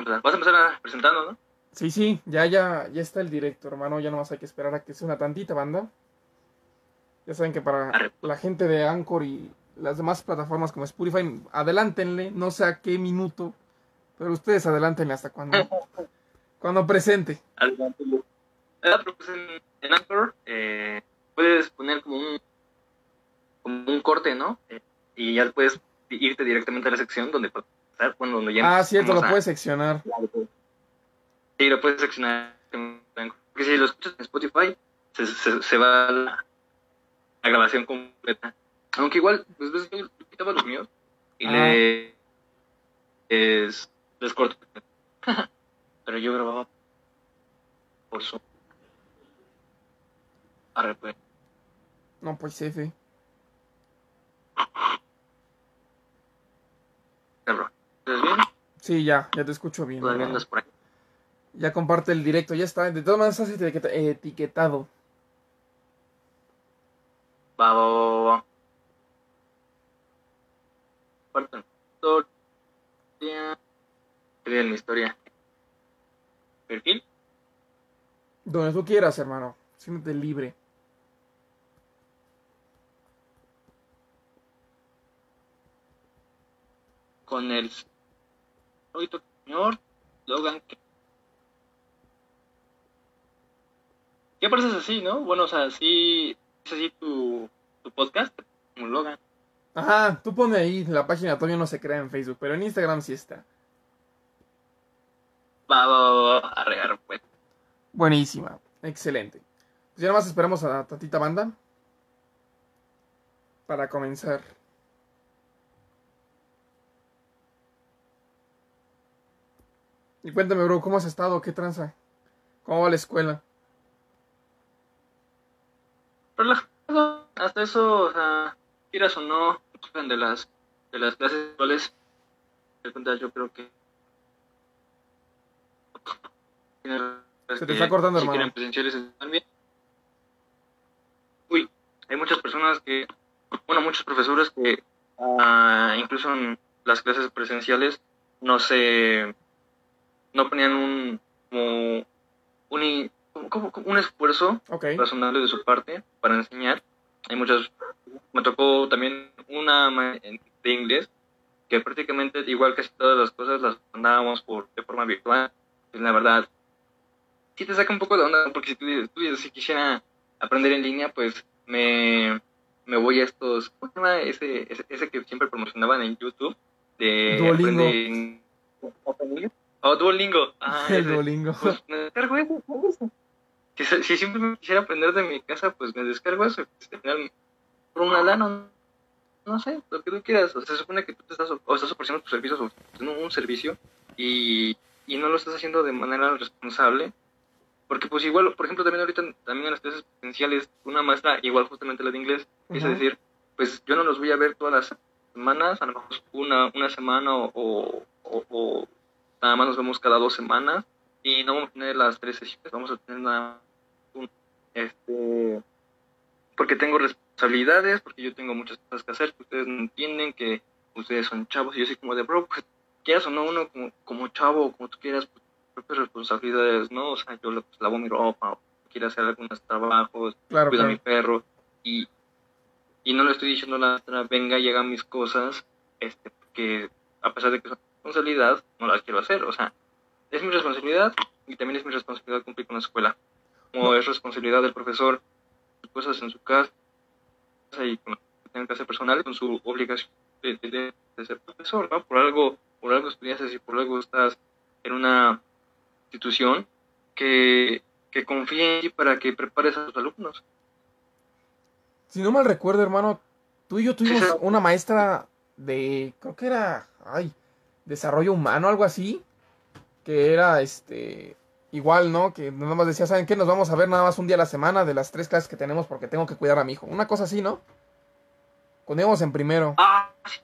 empezar. Vas a empezar presentando, ¿no? Sí, ya está el directo, hermano. Ya nomás hay que esperar a que sea una tantita banda. Ya saben que para Arre. la gente de Anchor y las demás plataformas como Spotify, adelántenle, no sé a qué minuto, pero ustedes adelántenle hasta cuando presente. Adelante. Pero pues en Anchor puedes poner como un corte, ¿no? Y ya puedes irte directamente a la sección donde puedes estar, bueno, donde ya Ah, cierto, empezamos lo a... puedes seccionar. Sí, lo puedes seccionar en Anchor. Porque si lo escuchas en Spotify, se va la grabación completa. Aunque igual, pues ves, yo quitaba los míos y Ah, les corto. Pero yo grababa por su... Arre, pues. no, pues F. Cabrón. ¿Estás bien? Sí, ya te escucho bien, Todavía hermano. andas por ahí. Ya comparte el directo, ya está. De todas maneras, estás etiquetado. Va. Compartan historia. Crean mi historia. Perfil. Donde tú quieras, hermano. Siéntete libre. Con el señor Logan. ¿Qué apareces así, no? Bueno, o sea, sí. Es así tu podcast. Como Logan. Ajá, tú pone ahí, la página todavía no se crea en Facebook, pero en Instagram sí está. Va. Arregar, pues. Buenísima, excelente. Pues ya nada más esperamos a Tatita Banda para comenzar. Y cuéntame, bro, ¿cómo has estado? ¿Qué tranza? ¿Cómo va la escuela? Relajado. Hasta eso, o sea, quieras o no, de las clases actuales, de cuenta, yo creo que Se te está cortando, si quieren hermano. presenciales también. Uy, hay muchas personas muchos profesores que incluso en las clases presenciales no se, no ponían como un esfuerzo Ok. razonable de su parte para enseñar. Hay muchas, me tocó también de inglés que prácticamente igual casi todas las cosas las mandábamos de forma virtual. Pues la verdad, sí te saca un poco de onda, porque si quisiera aprender en línea, pues me voy a estos, ¿cómo se llama? Ese que siempre promocionaban en YouTube, de Duolingo. aprender Oh, Duolingo, El ese. Duolingo. Pues me descargo eso. Si simplemente quisiera aprender de mi casa, pues me descargo eso. Pues, al final, por una lana, no sé, lo que tú quieras. O sea, se supone que tú estás ofreciendo tus servicios, o un servicio, y no lo estás haciendo de manera responsable. Porque pues igual, por ejemplo, también ahorita, también en las clases presenciales, una maestra, igual justamente la de inglés, empieza a Ajá. decir, pues yo no los voy a ver todas las semanas, a lo mejor una semana o nada más nos vemos cada 2 semanas, y no vamos a tener las 3 sesiones, vamos a tener nada un, este, porque tengo responsabilidades, porque yo tengo muchas cosas que hacer, que ustedes no entienden, que ustedes son chavos, y yo soy como de, bro, pues quieras o no, uno como chavo, o como tú quieras, pues propias responsabilidades, ¿no? O sea, yo pues, lavo mi ropa, o quiero hacer algunos trabajos, Claro, cuido a mi claro. perro, y, y no le estoy diciendo a la maestra, venga y haga mis cosas, porque a pesar de que es una responsabilidad, no las quiero hacer, o sea, es mi responsabilidad, y también es mi responsabilidad cumplir con la escuela, como No, es responsabilidad del profesor, cosas en su casa, y con lo que tenga que hacer personal, con su obligación de ser profesor, ¿no? Por algo estudiaste y por algo estás en una institución que confíe en ti para que prepares a sus alumnos. si no mal recuerdo, hermano, tú y yo Sí, tuvimos una maestra de, creo que era, desarrollo humano, algo así, que era, igual, ¿no? Que nada más decía, ¿saben qué? Nos vamos a ver nada más un día a la semana de las 3 clases que tenemos porque tengo que cuidar a mi hijo. Una cosa así, ¿no? Cuando íbamos en primero. sí,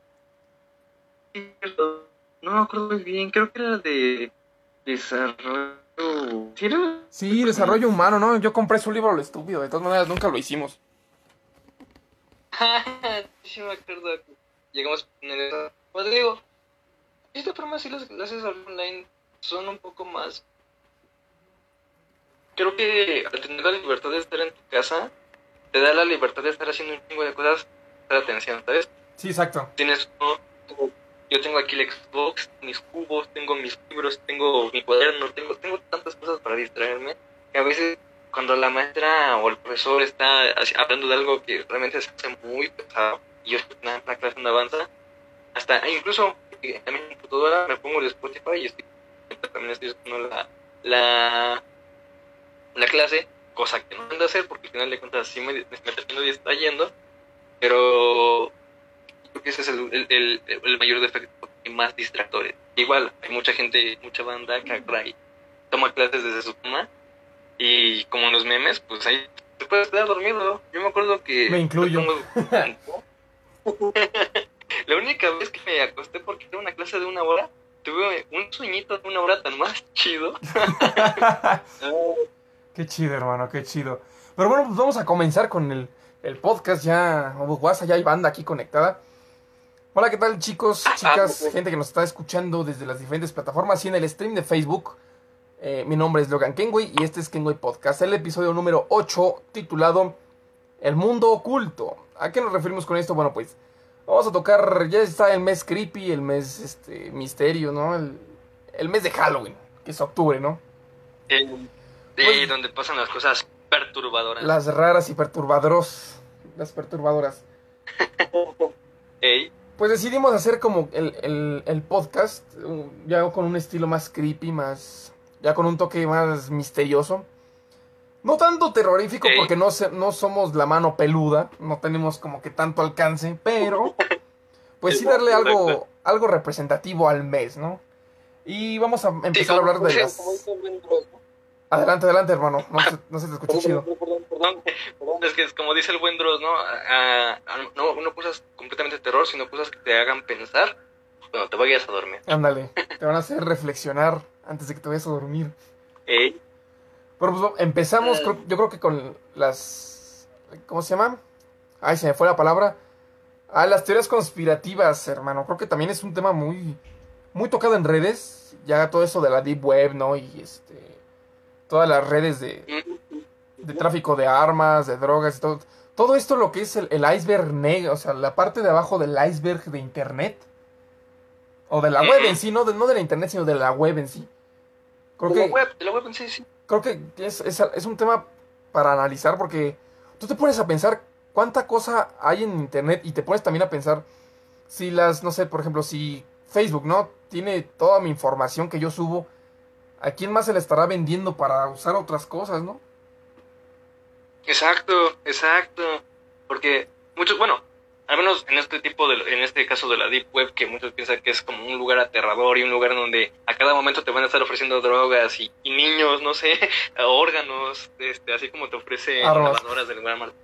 cierto. No me acuerdo muy bien, creo que era de desarrollo. ¿Sí era Sí, personal? desarrollo humano, ¿no? Yo compré su libro, lo estúpido. De todas maneras, nunca lo hicimos. Sí me acuerdo. Llegamos en el... Pues digo, ¿viste por aún así las clases online son un poco más... Creo que al tener la libertad de estar en tu casa, te da la libertad de estar haciendo un chingo de cosas, prestar atención, ¿sabes? Sí, exacto. Yo tengo aquí el Xbox, mis cubos, tengo mis libros, tengo mi cuaderno, tengo tantas cosas para distraerme, que a veces cuando la maestra o el profesor está hablando de algo que realmente se hace muy pesado, y yo estoy en una clase no avanza, hasta incluso en mi computadora me pongo el Spotify y también estoy escuchando la clase, cosa que no ando a hacer porque al final de cuentas sí me termino distrayendo, pero creo que ese es el mayor defecto y más distractores. Igual, hay mucha gente, mucha banda que agarra y toma clases desde su cama y como en los memes, pues ahí te puedes quedar dormido. Yo me acuerdo que... Me incluyo. La única vez que me acosté porque era una clase de 1 hora, tuve un sueñito de 1 hora tan más chido. Qué chido, hermano, qué chido. Pero bueno, pues vamos a comenzar con el podcast ya. WhatsApp, ya hay banda aquí conectada. Hola, ¿qué tal, chicos, chicas, gente que nos está escuchando desde las diferentes plataformas y en el stream de Facebook? Mi nombre es Logan Kenway y este es Kenway Podcast, el episodio número 8, titulado El Mundo Oculto. ¿A qué nos referimos con esto? Bueno, pues vamos a tocar, ya está el mes creepy, el mes misterio, ¿no? El mes de Halloween, que es octubre, ¿no? Sí, donde pasan las cosas perturbadoras. Las raras y perturbadoras. Las perturbadoras. Ey. Pues decidimos hacer como el podcast, ya con un estilo más creepy, ya con un toque más misterioso. No tanto terrorífico, porque no somos la mano peluda, no tenemos como que tanto alcance, pero pues sí darle algo representativo al mes, ¿no? Y vamos a empezar a hablar de las... Adelante, hermano, no se te escucha chido. Perdón, es que es como dice el buen Dross, ¿no? No cosas completamente de terror, sino cosas que te hagan pensar cuando te vayas a dormir. Ándale, te van a hacer reflexionar antes de que te vayas a dormir. Pero pues empezamos, yo creo que con las... ¿Cómo se llama? Ay, se me fue la palabra. Las teorías conspirativas, hermano. Creo que también es un tema muy, muy tocado en redes. Ya todo eso de la Deep Web, ¿no? Y todas las redes de tráfico de armas, de drogas y todo. Todo esto lo que es el iceberg negro, o sea, la parte de abajo del iceberg de internet. O de la web en sí, no de la internet, sino de la web en sí. De la web en sí. Creo que es un tema para analizar porque tú te pones a pensar cuánta cosa hay en internet y te pones también a pensar si no sé, por ejemplo, si Facebook, ¿no? Tiene toda mi información que yo subo. ¿A quién más se le estará vendiendo para usar otras cosas, no? Exacto. Porque muchos, bueno, al menos en este caso de la Deep Web, que muchos piensan que es como un lugar aterrador y un lugar donde a cada momento te van a estar ofreciendo drogas y niños, no sé, órganos, así como te ofrece lavadoras del lugar más.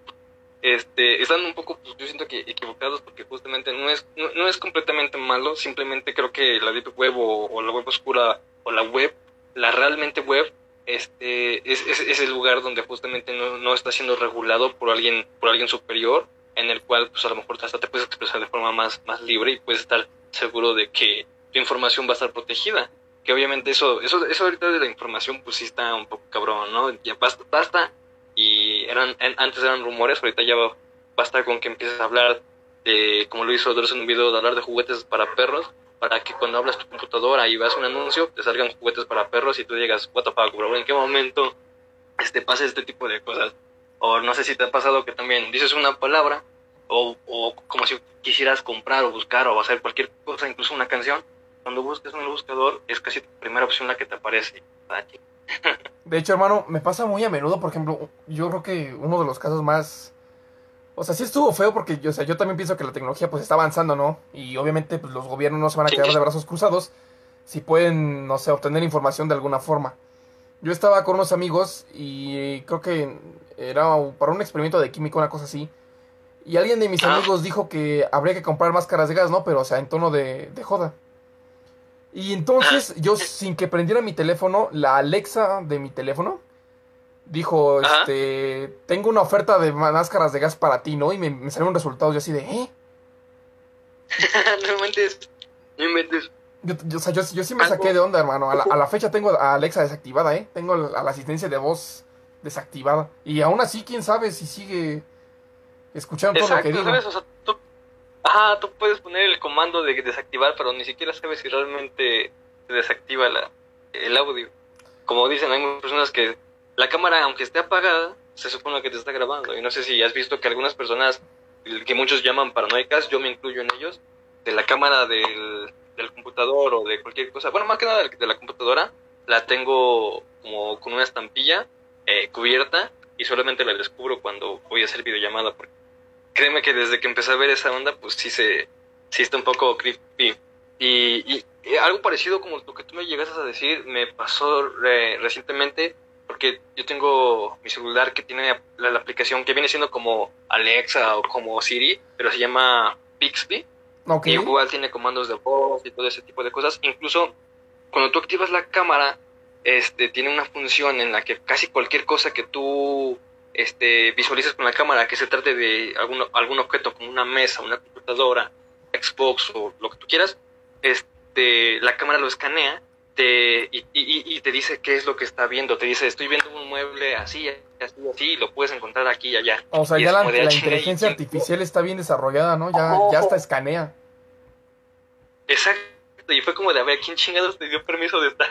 Están un poco, pues, yo siento que equivocados porque justamente no es completamente malo, simplemente creo que la Deep Web o la web oscura o la realmente web, es el lugar donde justamente no está siendo regulado por alguien ahorita en el cual pues a lo mejor hasta te puedes expresar de forma más libre y puedes estar seguro de que tu información va a estar protegida. Que obviamente eso ahorita de la información pues sí está un poco cabrón, ¿no? Ya basta y antes eran rumores, ahorita ya basta con que empieces a hablar de, como lo hizo Dross en un video, de hablar de juguetes para perros, para que cuando hablas tu computadora y veas un anuncio, te salgan juguetes para perros y tú digas, what the fuck, bro, ¿en qué momento pasa este tipo de cosas? O no sé si te ha pasado que también dices una palabra o como si quisieras comprar o buscar o hacer cualquier cosa, incluso una canción, cuando buscas en el buscador es casi tu primera opción la que te aparece. De hecho, hermano, me pasa muy a menudo, por ejemplo, yo creo que uno de los casos más... O sea, sí estuvo feo porque yo también pienso que la tecnología pues está avanzando, ¿no? Y obviamente pues los gobiernos no se van a quedar de brazos cruzados si pueden, no sé, obtener información de alguna forma. Yo estaba con unos amigos y creo que era para un experimento de química, una cosa así. Y alguien de mis amigos dijo que habría que comprar máscaras de gas, ¿no? Pero, o sea, en tono de joda. Y entonces, yo sin que prendiera mi teléfono, la Alexa de mi teléfono dijo, tengo una oferta de máscaras de gas para ti, ¿no? Y me salieron resultados yo así de, No inventes. O sea, yo sí me saqué Algo, de onda, hermano. A la fecha tengo a Alexa desactivada, ¿eh? Tengo a la asistencia de voz desactivada. Y aún así, quién sabe si sigue escuchando todo lo que exacto, digo. ¿sabes? O sea, tú puedes poner el comando de desactivar, pero ni siquiera sabes si realmente se desactiva el audio. Como dicen, hay muchas personas que la cámara, aunque esté apagada, se supone que te está grabando. Y no sé si has visto que algunas personas, que muchos llaman paranoicas, yo me incluyo en ellos, de la cámara del computador o de cualquier cosa, bueno, más que nada de la computadora, la tengo como con una estampilla cubierta y solamente la descubro cuando voy a hacer videollamada. Porque créeme que desde que empecé a ver esa onda, pues sí está un poco creepy. Y algo parecido como lo que tú me llegaste a decir, me pasó recientemente, porque yo tengo mi celular que tiene la aplicación que viene siendo como Alexa o como Siri, pero se llama Bixby, Ok. y igual tiene comandos de voz y todo ese tipo de cosas. Incluso cuando tú activas la cámara, tiene una función en la que casi cualquier cosa que tú visualices con la cámara, que se trate de algún objeto como una mesa, una computadora, Xbox o lo que tú quieras, la cámara lo escanea y te dice qué es lo que está viendo. Te dice, estoy viendo un mueble así, así, así, lo puedes encontrar aquí y allá. O sea, Y ya es como de, la chinga, inteligencia artificial está bien desarrollada, ¿no? Ya hasta escanea. exacto, y fue como de, a ver, ¿quién chingados te dio permiso de estar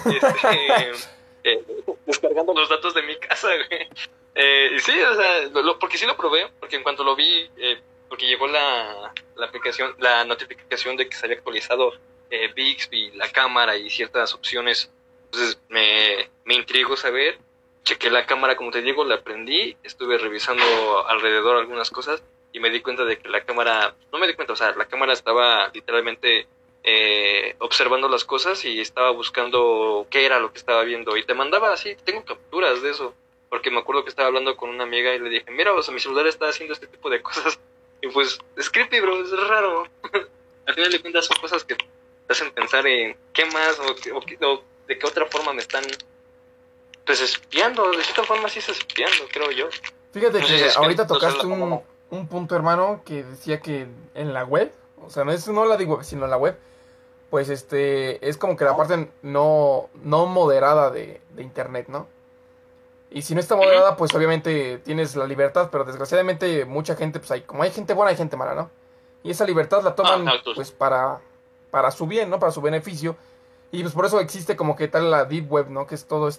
eh, descargando los datos de mi casa, güey? Y sí, o sea, porque sí lo probé, porque en cuanto lo vi, porque llegó la aplicación, la notificación de que se había actualizado Bixby, la cámara y ciertas opciones, entonces me intrigó saber, chequé la cámara, como te digo, la prendí, estuve revisando alrededor algunas cosas y me di cuenta de que la cámara, no me di cuenta, o sea, la cámara estaba literalmente observando las cosas y estaba buscando qué era lo que estaba viendo y te mandaba así, tengo capturas de eso, porque me acuerdo que estaba hablando con una amiga y le dije, mira, o sea, mi celular está haciendo este tipo de cosas y pues es creepy, bro, es raro. Al final de cuentas son cosas que te hacen pensar en qué más o de qué otra forma me están pues espiando, de cierta forma sí es espiando, creo yo. Fíjate No sé si que es que ahorita no sé tocaste un punto, hermano, que decía que en la web, o sea, no la digo, sino en la web, pues es como que la parte no moderada de internet, ¿no? Y si no está moderada, pues obviamente tienes la libertad, pero desgraciadamente mucha gente, pues como hay gente buena, hay gente mala, ¿no? Y esa libertad la toman, exacto. pues para su bien, ¿no? Para su beneficio. Y pues por eso existe como que tal la Deep Web, ¿no? Que es todo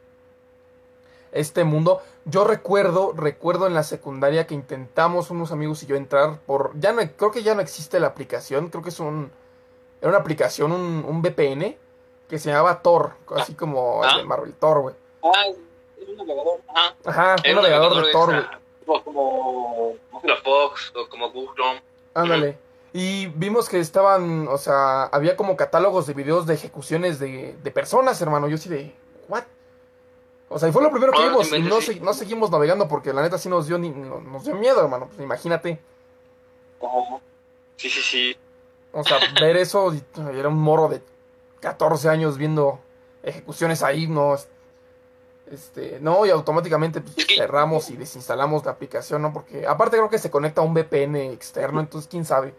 este mundo. Yo recuerdo en la secundaria que intentamos unos amigos y yo entrar creo que ya no existe la aplicación, creo que era una aplicación, un VPN, que se llamaba Tor, así como el de Ah, Marvel, Tor, güey. ah, es un navegador. Ajá. Ajá, un Es un navegador de navegador Tor, güey. como Mozilla Fox o como Google Chrome. Ujú. Ándale. Y vimos que estaban, o sea, había como catálogos de videos de ejecuciones de personas, hermano. Yo sí de, ¿what? O sea, y fue lo primero que Ah, vimos y inventes, sí. no seguimos navegando porque la neta sí nos dio miedo, hermano. Pues imagínate. Ajá. Sí, sí, sí. O sea, ver eso, era un morro de 14 años viendo ejecuciones ahí, no, no, y automáticamente pues, Es que, cerramos y desinstalamos la aplicación, ¿no? Porque aparte creo que se conecta a un VPN externo, entonces quién sabe.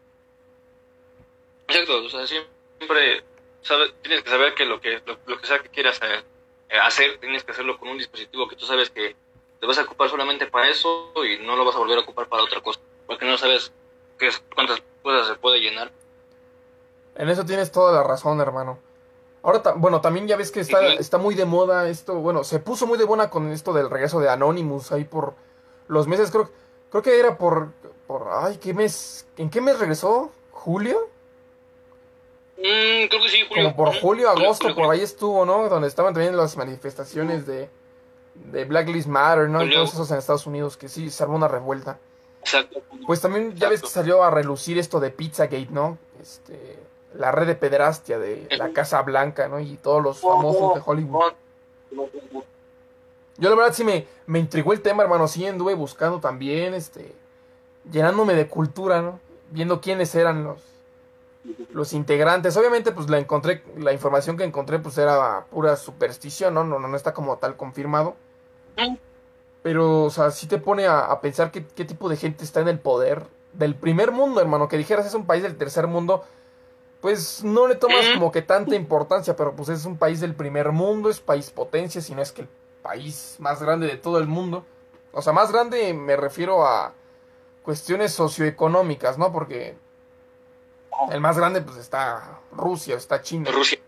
exacto, o sea, siempre tienes que saber que lo que sea que quieras hacer, tienes que hacerlo con un dispositivo que tú sabes que te vas a ocupar solamente para eso y no lo vas a volver a ocupar para otra cosa, porque no sabes cuántas cosas se puede llenar. En eso tienes toda la razón, hermano. Ahora, bueno, también ya ves que Ujú. está muy de moda esto, bueno, se puso muy de moda con esto del regreso de Anonymous ahí por los meses, creo que era ay, ¿en qué mes regresó? ¿Julio? Creo que sí, Julio. Como por Ujú. julio, Julio, agosto, Julio, por Julio. ahí estuvo, ¿no? Donde estaban también las manifestaciones de Black Lives Matter, ¿no? Y todos Julio, esos en Estados Unidos, que sí, se armó una revuelta. exacto, Pues también ya ves que exacto. salió a relucir esto de Pizzagate, ¿no? La red de pederastia de la Ujú. Casa Blanca, ¿no? Y todos los famosos de Hollywood. No, Yo la verdad sí me intrigó el tema, hermano. Sí anduve buscando también, llenándome de cultura, ¿no? Viendo quiénes eran los integrantes. Obviamente, pues la información que encontré, pues era pura superstición, ¿no? No está como tal confirmado. no. Pero, o sea, sí te pone a pensar qué tipo de gente está en el poder del primer mundo, hermano. Que dijeras es un país del tercer mundo. pues no le tomas como que tanta importancia, pero pues es un país del primer mundo, es país potencia, si no es que el país más grande de todo el mundo. O sea, más grande me refiero a cuestiones socioeconómicas, ¿no? Porque el más grande pues está Rusia, está China. Rusia.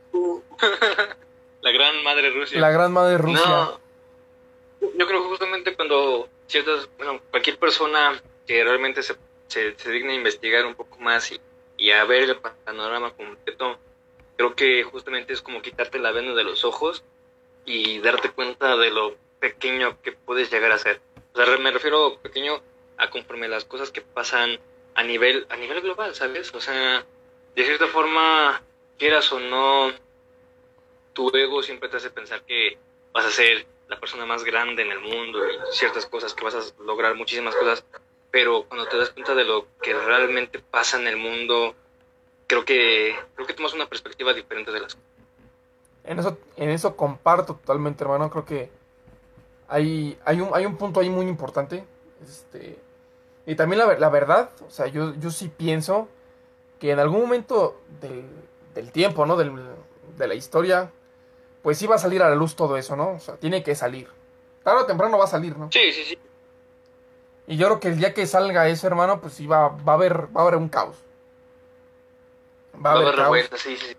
La gran madre Rusia. La gran madre Rusia. No, yo creo que justamente cuando cualquier persona que realmente se digna a investigar un poco más y a ver el panorama completo, creo que justamente es como quitarte la venda de los ojos y darte cuenta de lo pequeño que puedes llegar a ser. O sea, me refiero pequeño a conforme las cosas que pasan a nivel global, ¿sabes? O sea, de cierta forma, quieras o no, tu ego siempre te hace pensar que vas a ser la persona más grande en el mundo y ciertas cosas, que vas a lograr muchísimas cosas, pero cuando te das cuenta de lo que realmente pasa en el mundo, creo que tomas una perspectiva diferente de las cosas. En eso comparto totalmente, hermano. Creo que hay un punto ahí muy importante. Y también la verdad, o sea, yo sí pienso que en algún momento del tiempo, ¿no? De la historia, pues sí va a salir a la luz todo eso, ¿no? O sea, tiene que salir. Tarde o temprano va a salir, ¿no? Sí, sí, sí. Y yo creo que el día que salga eso, hermano, pues sí va a haber un caos. Va a haber caos. Revuelta, sí, sí.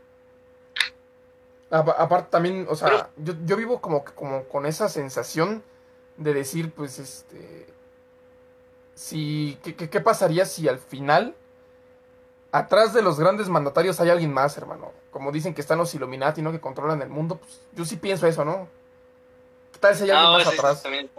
Aparte también, o sea, yo vivo como con esa sensación de decir, pues, ¿qué pasaría si al final, atrás de los grandes mandatarios hay alguien más, hermano? Como dicen que están los Illuminati, ¿no? Que controlan el mundo, pues yo sí pienso eso, ¿no? ¿Qué tal si hay alguien más atrás? También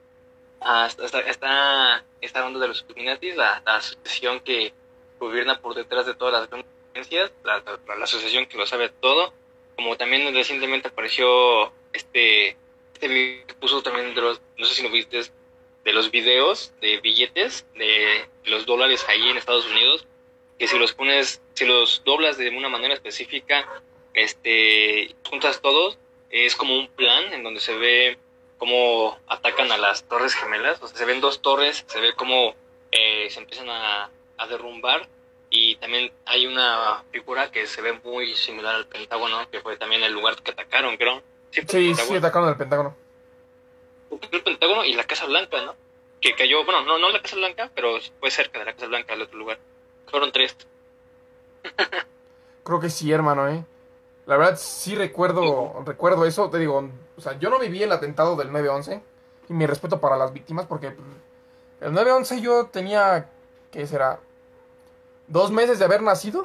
está hablando de los Illuminati, la asociación que gobierna por detrás de todas las grandes agencias, la asociación que lo sabe todo, como también recientemente apareció este video que puso también no sé si lo viste, de los videos de billetes de los dólares ahí en Estados Unidos, que si los doblas de una manera específica, juntas todos, es como un plan en donde se ve cómo atacan a las torres gemelas. O sea, se ven dos torres, se ve cómo se empiezan a derrumbar, y también hay una figura que se ve muy similar al Pentágono, que fue también el lugar que atacaron, creo. Sí, atacaron el Pentágono. El Pentágono y la Casa Blanca, ¿no? Que cayó, bueno, no la Casa Blanca, pero fue cerca de la Casa Blanca, al otro lugar. Fueron 3. Creo que sí, hermano, La verdad sí recuerdo eso, te digo, o sea, yo no viví el atentado del 9/11, y mi respeto para las víctimas, porque el 9/11 yo tenía, ¿qué será? 2 meses de haber nacido.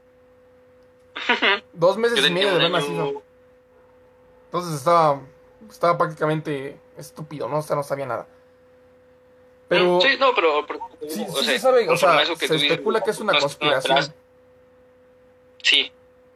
2 meses y medio de haber nacido. Entonces estaba prácticamente estúpido, ¿no? O sea, no sabía nada. Pero sí, no, pero sí se sabe, o sea, se especula que es una conspiración. Sí.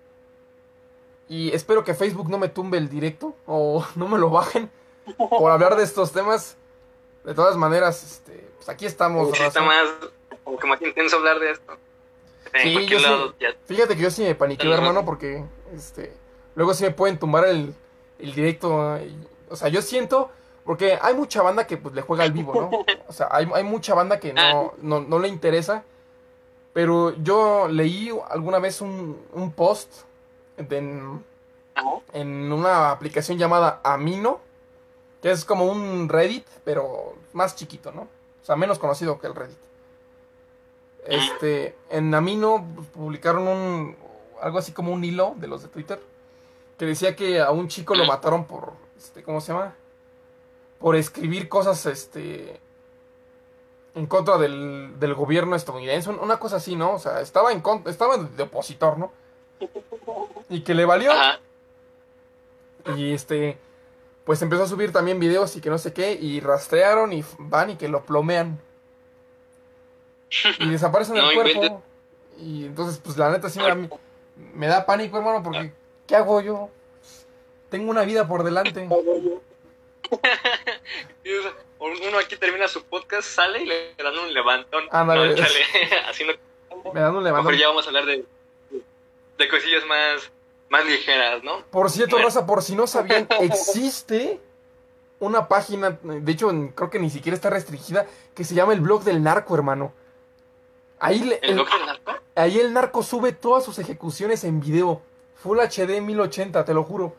Y espero que Facebook no me tumbe el directo o no me lo bajen por hablar de estos temas. De todas maneras, pues aquí estamos. Sí, está más intenso hablar de esto. Sí, yo fíjate que yo sí me paniqué, hermano, porque luego sí me pueden tumbar el directo. O sea, yo siento, porque hay mucha banda que pues le juega al vivo, ¿no? O sea, hay mucha banda que no le interesa. Pero yo leí alguna vez un post en una aplicación llamada Amino, que es como un Reddit, pero más chiquito, ¿no? O sea, menos conocido que el Reddit. En Amino publicaron algo así como un hilo de los de Twitter, que decía que a un chico lo mataron por, ¿cómo se llama? Por escribir cosas, en contra del gobierno estadounidense, una cosa así, ¿no? O sea, estaba de opositor, ¿no? Y que le valió. Ajá. Y pues empezó a subir también videos y que no sé qué, y rastrearon y van y que lo plomean. Y desaparecen el cuerpo. Y entonces, pues la neta sí me da pánico, hermano, porque ¿qué hago yo? Tengo una vida por delante. Uno aquí termina su podcast, sale y le dan un levantón. Ándale. Así no. Me dan un levantón. Mejor ya vamos a hablar de cosillas más ligeras, ¿no? Por cierto, raza, por si no sabían, existe una página, de hecho creo que ni siquiera está restringida, que se llama el blog del narco, hermano. Ahí, ¿El doc del narco? ahí el narco sube todas sus ejecuciones en video. Full HD 1080, te lo juro.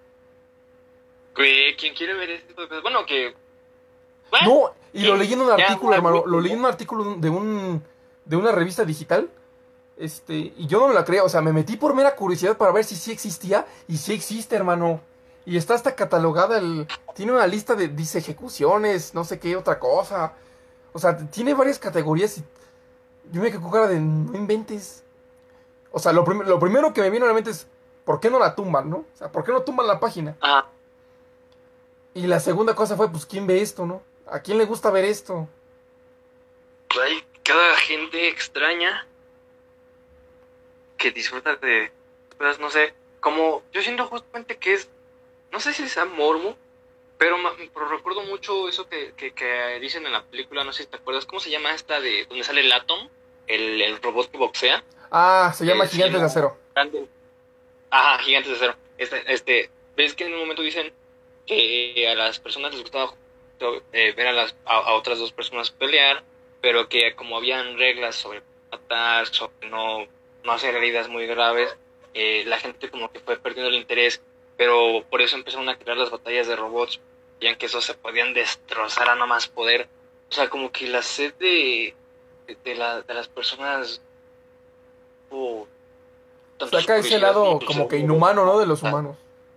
¿Quién quiere ver esto? Bueno, que... Bueno, No, y lo ¿quién? leí en un Ya, artículo, hermano. Lo ¿no? leí en un artículo de una revista digital. Y yo no me la creía. O sea, me metí por mera curiosidad para ver si sí existía. Y sí existe, hermano. Y está hasta catalogada tiene una lista dice ejecuciones, no sé qué otra cosa. O sea, tiene varias categorías y yo me quedé con cara de no inventes. O sea, lo primero que me vino a la mente es, ¿por qué no la tumban, no? O sea, ¿por qué no tumban la página? Ah, Y la segunda cosa fue, pues, ¿quién ve esto, no? ¿A quién le gusta ver esto? hay cada gente extraña que disfruta de... Pues, no sé, como... Yo siento justamente que es... No sé si sea morbo, pero recuerdo mucho eso que dicen en la película, no sé si te acuerdas, ¿cómo se llama esta de donde sale el Atom? El robot que boxea. Ah, se llama Se Gigantes de llama Acero. Ajá, Gigantes de Acero. ¿Ves que en un momento dicen que a las personas les gustaba ver a otras dos personas pelear, pero que como habían reglas sobre matar, sobre no hacer heridas muy graves, la gente como que fue perdiendo el interés, pero por eso empezaron a crear las batallas de robots, ya que esos se podían destrozar a no más poder. O sea, como que la sed de las personas... Oh, tanto su Saca ese curiosidad como lado su como que sed. inhumano, ¿no? De los humanos.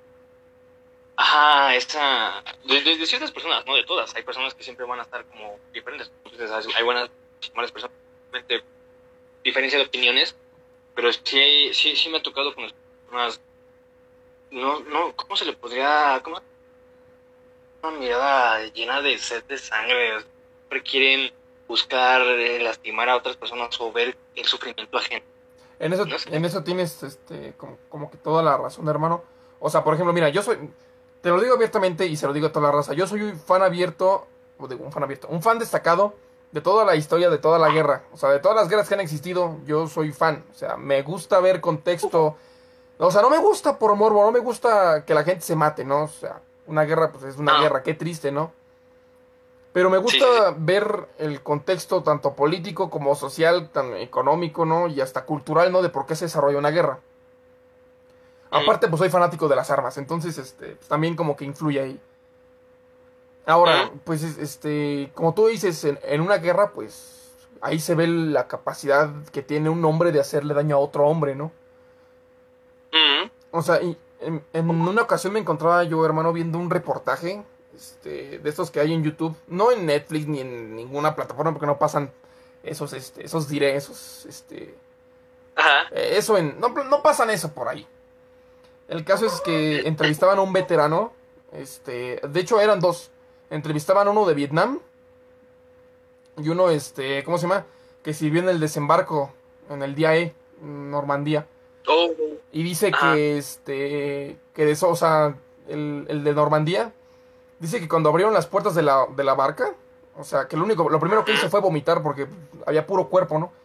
Ajá, esa... De ciertas personas, no de todas. Hay personas que siempre van a estar como diferentes. Entonces, hay buenas y malas personas. Diferencia de opiniones. Pero sí me ha tocado con las personas... No, ¿cómo se le podría...? ¿Cómo? Una mirada llena de sed de sangre. Siempre quieren buscar lastimar a otras personas o ver el sufrimiento ajeno. No sé. En eso tienes, como que toda la razón, hermano. O sea, por ejemplo, mira, te lo digo abiertamente y se lo digo a toda la raza. Yo soy un fan abierto, o digo, un fan abierto, un fan destacado de toda la historia, de toda la guerra. O sea, de todas las guerras que han existido, yo soy fan. O sea, me gusta ver contexto. O sea, no me gusta por morbo, no me gusta que la gente se mate, ¿no? O sea, una guerra, pues es una No. guerra, qué triste, ¿no? Pero me Sí. gusta ver el contexto tanto político como social, tan económico, ¿no? Y hasta cultural, ¿no? De por qué se desarrolla una guerra. Aparte, pues soy fanático de las armas, entonces, pues, también como que influye ahí. Ahora, pues, como tú dices, en una guerra, pues, ahí se ve la capacidad que tiene un hombre de hacerle daño a otro hombre, ¿no? O sea, y en una ocasión me encontraba yo, hermano, viendo un reportaje, de estos que hay en YouTube, no en Netflix ni en ninguna plataforma, porque no pasan Ajá. no pasan eso por ahí. El caso es que entrevistaban a un veterano, de hecho eran dos, entrevistaban a uno de Vietnam y uno, ¿cómo se llama? Que sirvió en el desembarco, en el DIAE, Normandía. Oh. Y dice Ajá. que de eso, o sea, el de Normandía, dice que cuando abrieron las puertas de la barca, o sea, que lo primero que hizo fue vomitar porque había puro cuerpo, ¿no?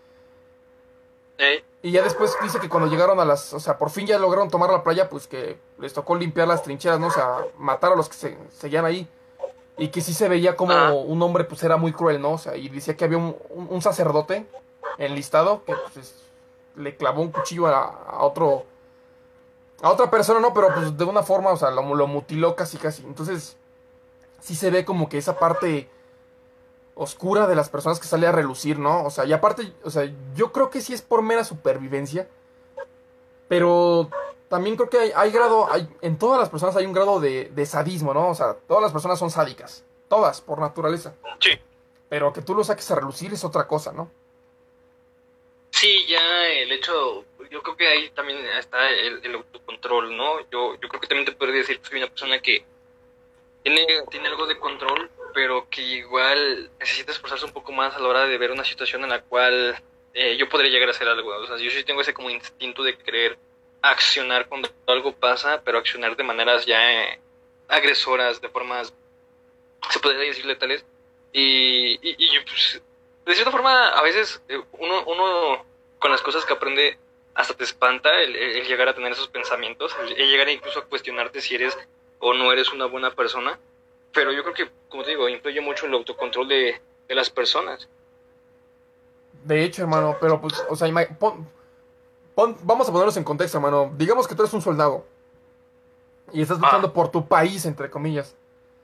Y ya después dice que cuando llegaron o sea, por fin ya lograron tomar la playa, pues que les tocó limpiar las trincheras, ¿no? O sea, matar a los que seguían ahí. Y que sí se veía como un hombre, pues era muy cruel, ¿no? O sea, y decía que había un sacerdote enlistado que pues, le clavó un cuchillo a otra persona, ¿no? Pero pues de una forma, o sea, lo mutiló casi casi. Entonces, sí se ve como que esa parte oscura de las personas que sale a relucir, ¿no? O sea, y aparte, o sea, yo creo que sí es por mera supervivencia, pero también creo que en todas las personas hay un grado de sadismo, ¿no? O sea, todas las personas son sádicas, todas, por naturaleza. Sí. Pero que tú lo saques a relucir es otra cosa, ¿no? Sí, ya el hecho, yo creo que ahí también está el autocontrol, ¿no? Yo creo que también te podría decir que soy una persona que tiene algo de control, pero que igual necesita esforzarse un poco más a la hora de ver una situación en la cual yo podría llegar a hacer algo. O sea, yo sí tengo ese como instinto de querer accionar cuando algo pasa, pero accionar de maneras ya agresoras, de formas, se podría decir, letales. Y yo, pues, de cierta forma, a veces uno con las cosas que aprende hasta te espanta el llegar a tener esos pensamientos, el llegar incluso a cuestionarte si eres o no eres una buena persona. Pero yo creo que, como te digo, influye mucho el autocontrol de las personas. De hecho, hermano, pero pues, o sea, vamos a ponernos en contexto, hermano. Digamos que tú eres un soldado y estás Ah, luchando por tu país, entre comillas.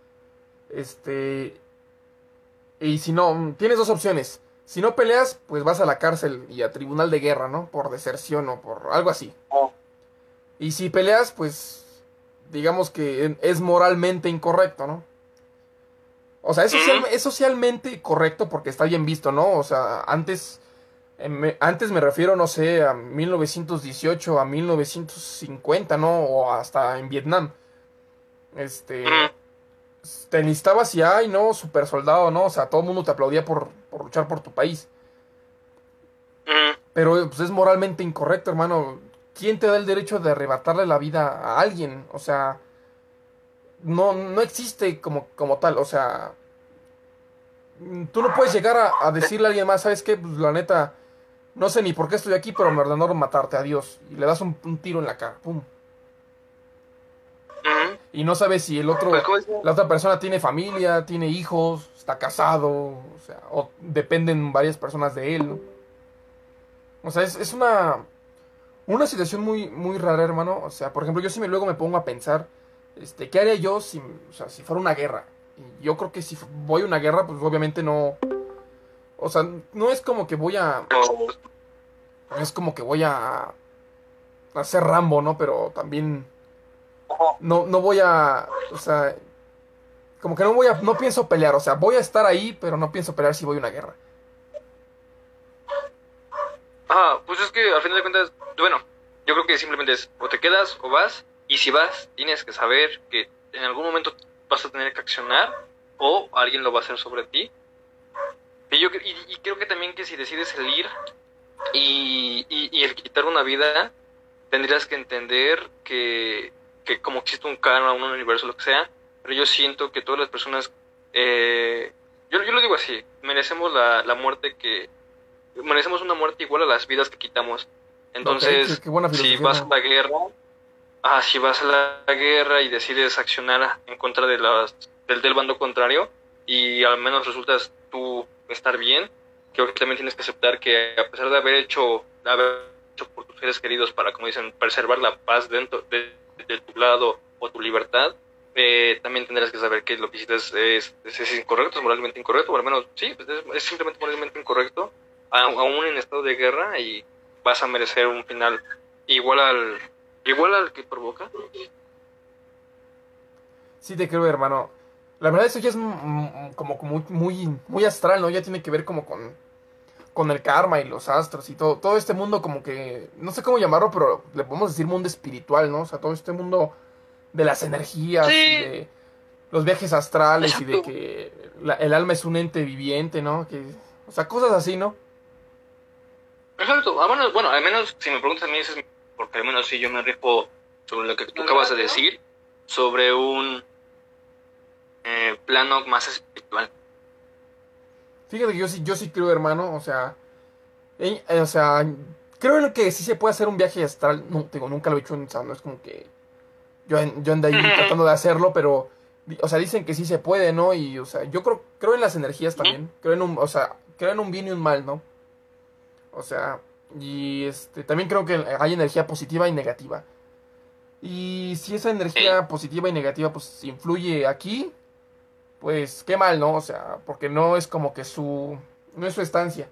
Este, y si no, tienes dos opciones. Si no peleas, pues vas a la cárcel y a tribunal de guerra, ¿no? Por deserción o por algo así. oh, Y si peleas, pues digamos que es moralmente incorrecto, ¿no? O sea, ujú, es socialmente correcto porque está bien visto, ¿no? O sea, antes me refiero, no sé, a 1918, a 1950, ¿no? O hasta en Vietnam. ujú, Este, te enlistabas y, ay, no, super soldado, ¿no? O sea, todo el mundo te aplaudía por luchar por tu país. ujú, Pero pues es moralmente incorrecto, hermano. ¿Quién te da el derecho de arrebatarle la vida a alguien? O sea, no existe como tal. O sea, tú no puedes llegar a decirle a alguien más, ¿sabes qué? Pues la neta, no sé ni por qué estoy aquí, pero me ordenaron matarte, adiós. Y le das un tiro en la cara, pum. ujú. Y no sabes si Pues como decía, la otra persona tiene familia, tiene hijos, está casado, o sea, o dependen varias personas de él, ¿no? O sea, es una situación muy rara, hermano. O sea, por ejemplo, yo sí luego me pongo a pensar, ¿qué haría yo si, o sea, si fuera una guerra? Y yo creo que si voy a una guerra, pues obviamente no, o sea, no es como que no es como que voy a ser Rambo, ¿no? Pero también no voy o sea, como que no pienso pelear, o sea, voy a estar ahí, pero no pienso pelear si voy a una guerra. pues es que al final de cuentas, bueno, yo creo que simplemente es o te quedas o vas, y si vas, tienes que saber que en algún momento vas a tener que accionar o alguien lo va a hacer sobre ti. Y creo que también que si decides salir y el quitar una vida, tendrías que entender que como existe un karma, un universo, lo que sea, pero yo siento que todas las personas, yo lo digo así, merecemos la muerte merecemos una muerte igual a las vidas que quitamos. Ok, qué, Entonces, qué buena si filosofía, vas a hermano. la guerra, si vas a la guerra y decides accionar en contra del bando contrario y al menos resultas tú estar bien, creo que también tienes que aceptar que a pesar de haber hecho por tus seres queridos para, como dicen, preservar la paz dentro de tu lado o tu libertad, también tendrás que saber que lo que hiciste es incorrecto, es moralmente incorrecto, o al menos sí, pues es simplemente moralmente incorrecto, aún en estado de guerra, y vas a merecer un final igual al que provoca. Sí te creo, hermano. La verdad eso ya es como muy astral, ¿no? Ya tiene que ver como con el karma y los astros y todo este mundo como que, no sé cómo llamarlo, pero le podemos decir mundo espiritual, ¿no? O sea, todo este mundo de las energías y Sí, de los viajes astrales y de exacto. que el alma es un ente viviente, ¿no? O sea, cosas así, ¿no? Exacto. Bueno, al menos si me preguntas a mí, porque al menos sí yo me rifo sobre lo que tú acabas de decir, sobre un plano más espiritual. Fíjate que yo sí creo, hermano, o sea, creo en que sí se puede hacer un viaje astral, no, te digo, nunca lo he hecho, o sea, no es como que yo ando ahí tratando de hacerlo, pero, o sea, dicen que sí se puede, ¿no? Y, o sea, yo creo en las energías también, o sea, creo en un bien y un mal, ¿no? O sea, y también creo que hay energía positiva y negativa. Y si esa Hey, energía positiva y negativa, pues, influye aquí, pues, qué mal, ¿no? O sea, porque no es su estancia.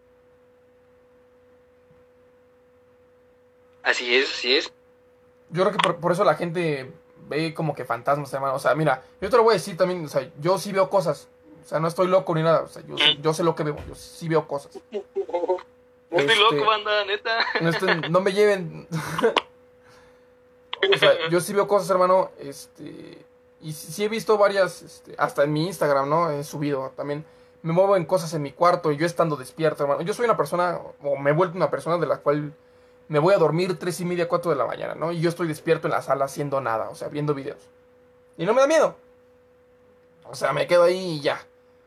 así es, así es. Yo creo que por eso la gente ve como que fantasmas, hermano. O sea, mira, yo te lo voy a decir también, o sea, yo sí veo cosas. O sea, no estoy loco ni nada. O sea, yo sé lo que veo, yo sí veo cosas. No estoy loco, Este, banda, neta. no me lleven. O sea, yo sí veo cosas, hermano. Y sí he visto varias, hasta en mi Instagram, ¿no? He subido también. Me muevo en cosas en mi cuarto y yo estando despierto, hermano. Yo soy una persona, o me he vuelto una persona de la cual me voy a dormir 3:30, 4 de la mañana, ¿no? Y yo estoy despierto en la sala haciendo nada, o sea, viendo videos. Y no me da miedo. O sea, me quedo ahí y ya.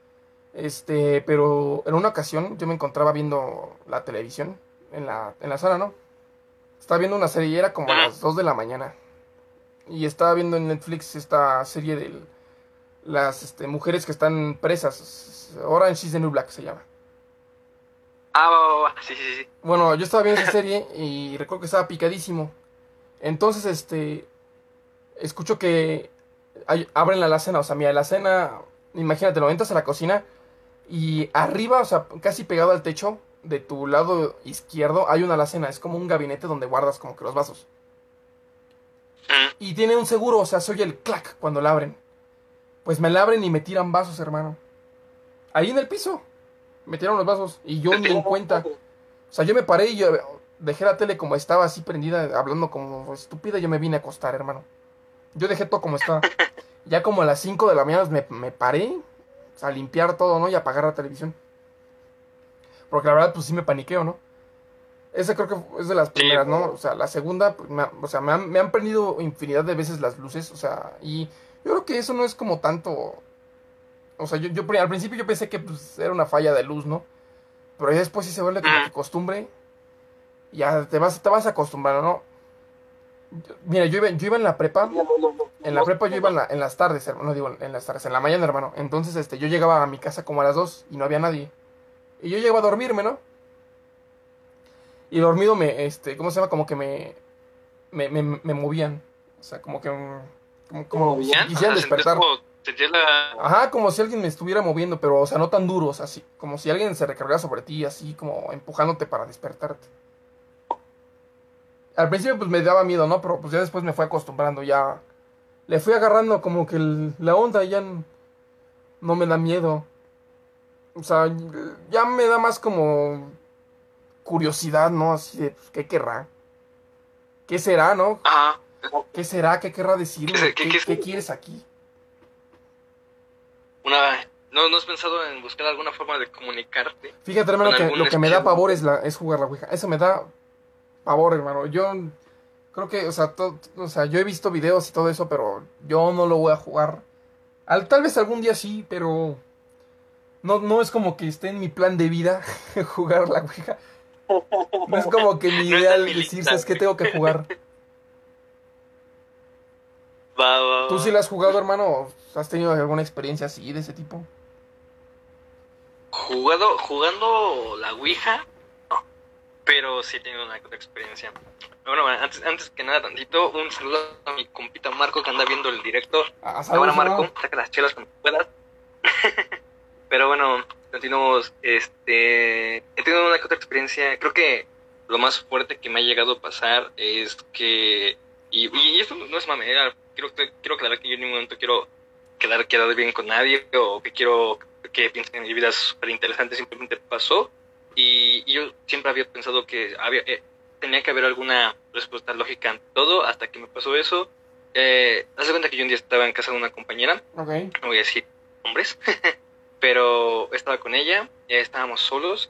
Pero en una ocasión yo me encontraba viendo la televisión en la sala, ¿no? Estaba viendo una serie y era como a las 2 de la mañana. Y estaba viendo en Netflix esta serie de las mujeres que están presas. Orange is the New Black se llama. Sí, sí, sí. Bueno, yo estaba viendo esa serie y recuerdo que estaba picadísimo. Entonces, escucho que abren la alacena. O sea, mi alacena, imagínate, lo entras a la cocina y arriba, o sea, casi pegado al techo de tu lado izquierdo, hay una alacena. Es como un gabinete donde guardas como que los vasos. Mm. Y tiene un seguro, o sea, se oye el clac cuando la abren. Pues me la abren y me tiran vasos, hermano. Ahí en el piso. Me tiraron los vasos y yo ni en cuenta. O sea, yo me paré y yo dejé la tele como estaba, así prendida, hablando como estúpida. Y yo me vine a acostar, hermano. Yo dejé todo como estaba. Ya como a las 5 de la mañana me paré a limpiar todo, ¿no? Y apagar la televisión. Porque la verdad, pues sí me paniqueo, ¿no? Esa creo que es de las Sí, primeras, ¿no? O sea, la segunda, pues, o sea, me han prendido infinidad de veces las luces, o sea, y yo creo que eso no es como tanto. O sea, yo al principio yo pensé que pues, era una falla de luz, ¿no? Pero ya después sí se vuelve como que costumbre. Ya te vas acostumbrando, ¿no? Mira, yo iba en la prepa. En la prepa yo iba en las tardes, hermano. No digo en las tardes, en la mañana, hermano. Entonces, yo llegaba a mi casa como a las 2 y no había nadie. Y yo llegaba a dormirme, ¿no? Y dormido ¿cómo se llama? Como que me movían. O sea, como que, como si me bien. O quisieran sea, despertar. sentías la... Ajá, como si alguien me estuviera moviendo, pero, o sea, no tan duro, o sea, así, como si alguien se recargara sobre ti, así como empujándote para despertarte. Al principio, pues me daba miedo, ¿no? Pero pues ya después me fue acostumbrando, ya le fui agarrando como que la onda y ya no me da miedo. O sea, ya me da más como curiosidad, ¿no? Así de, pues, ¿qué querrá? ¿Qué será, no? Ajá. ¿Qué será? ¿Qué querrá decirme? ¿Qué quieres aquí? Una... ¿No has pensado en buscar alguna forma de comunicarte Fíjate, hermano, con que algún lo que me da espíritu? pavor es jugar la Ouija. Eso me da pavor, hermano. Yo creo que, o sea, yo he visto videos y todo eso, pero yo no lo voy a jugar. Tal vez algún día sí, pero no es como que esté en mi plan de vida jugar la Ouija. No es como que mi No está en ideal mi decir, lista, ¿sabes qué güey. tengo que jugar? Va, va, ¿Tú sí va. la has jugado, hermano? ¿Has tenido alguna experiencia así, de ese tipo? Jugando la Ouija, no, pero sí he tenido una experiencia. Bueno, antes que nada, tantito, un saludo a mi compita Marco que anda viendo el directo. Cámara, Saludos, Marco, hermano. saca las chelas cuando puedas. Pero bueno, continuamos. He tenido una que otra experiencia. Creo que lo más fuerte que me ha llegado a pasar es que. Y esto no es mamera. Quiero aclarar que yo en ningún momento quiero quedar bien con nadie o que quiero que piensen que mi vida es súper interesante. Simplemente pasó. Y yo siempre había pensado que tenía que haber alguna respuesta lógica ante todo hasta que me pasó eso. Haz de cuenta que yo un día estaba en casa de una compañera. Ok. No voy a decir hombres. Pero estaba con ella, estábamos solos,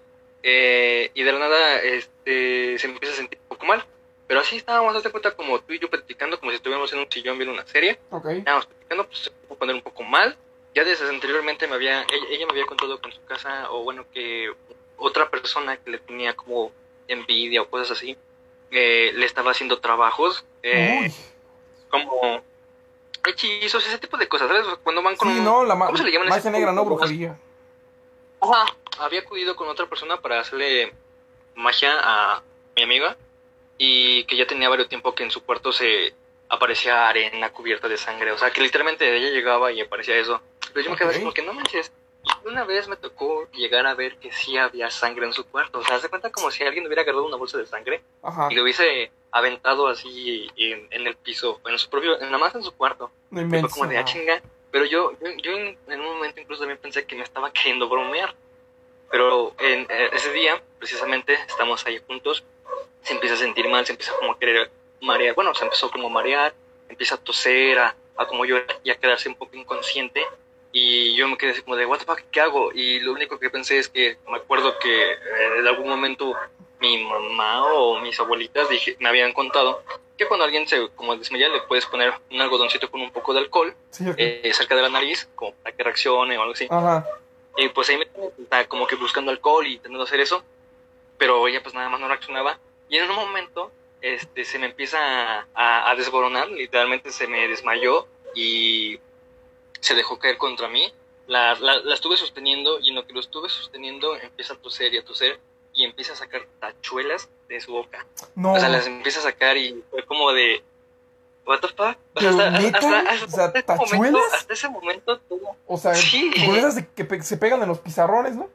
y de la nada se me empieza a sentir un poco mal. Pero así estábamos, haz de cuenta, como tú y yo platicando, como si estuviéramos en un sillón viendo una serie. Ok. Estábamos platicando, pues se pudo poner un poco mal. Ya desde anteriormente ella me había contado con su casa, o bueno, que otra persona que le tenía como envidia o cosas así, le estaba haciendo trabajos, Uy. como hechizos, ese tipo de cosas, ¿sabes? Cuando van con Sí, un... no, ¿Cómo se le llaman ese magia tipo negra, de no personas? brujería. Ajá, había acudido con otra persona para hacerle magia a mi amiga y que ya tenía varios tiempo que en su cuarto se aparecía arena cubierta de sangre, o sea que literalmente ella llegaba y aparecía eso. Pero yo me quedaba así como que no manches. Y una vez me tocó llegar a ver que sí había sangre en su cuarto, o sea, se cuenta como si alguien hubiera agarrado una bolsa de sangre Ajá. y lo hubiese aventado así en el piso, en su propio, nada más en su cuarto. No Y fue inventes. como de chinga. Pero yo en un momento incluso también pensé que me estaba queriendo bromear. Pero ese día, precisamente, estamos ahí juntos, se empieza a sentir mal, se empieza como a querer marear, bueno, se empezó como a marear, empieza a toser, a como yo y a quedarse un poco inconsciente. Y yo me quedé así como de, what the fuck, ¿qué hago? Y lo único que pensé es que me acuerdo que en algún momento mi mamá o mis abuelitas me habían contado que cuando alguien se como desmaya le puedes poner un algodoncito con un poco de alcohol Sí, ok. cerca de la nariz, como para que reaccione o algo así. Ajá. Y pues ahí me estaba como que buscando alcohol y intentando hacer eso, pero ella pues nada más no reaccionaba. Y en un momento se me empieza a desboronar, literalmente se me desmayó y se dejó caer contra mí. La estuve sosteniendo y en lo que lo estuve sosteniendo empieza a toser y a toser. y empieza a sacar tachuelas de su boca. No. O sea, las empieza a sacar y fue como de... ¿What the fuck? O ¿Pero sea, neta? O sea, ¿tachuelas? Hasta ese momento tuvo... O sea, Sí. con esas que se pegan en los pizarrones, ¿no?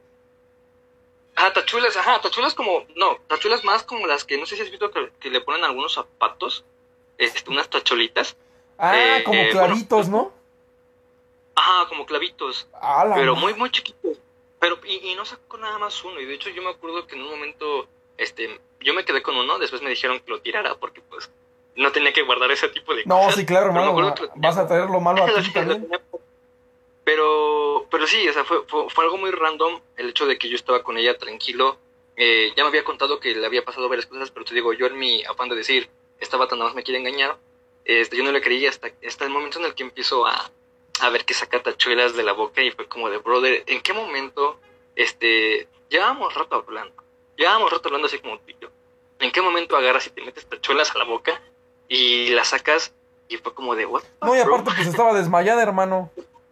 Tachuelas como... No, tachuelas más como las que... No sé si has visto que le ponen a algunos zapatos. Unas tacholitas. Como clavitos, ¿no? Ajá, como clavitos. Pero muy, muy chiquitos. Pero, y no sacó nada más uno. Y de hecho yo me acuerdo que en un momento, yo me quedé con uno. Después me dijeron que lo tirara porque pues no tenía que guardar ese tipo de cosas. No, sí, claro, Pero hermano. Vas a traer lo malo a ti también. Pero sí, o sea, fue algo muy random el hecho de que yo estaba con ella tranquilo. Ya me había contado que le había pasado varias cosas, pero te digo, yo en mi afán de decir, esta bata nada más me quiere engañar, yo no le creía hasta el momento en el que empiezo a ver que saca tachuelas de la boca y fue como de, brother, ¿en qué momento, llevábamos rato hablando así como tú y yo? ¿En qué momento agarras y te metes tachuelas a la boca y las sacas y fue como de, what? No, y aparte pues estaba desmayada, hermano.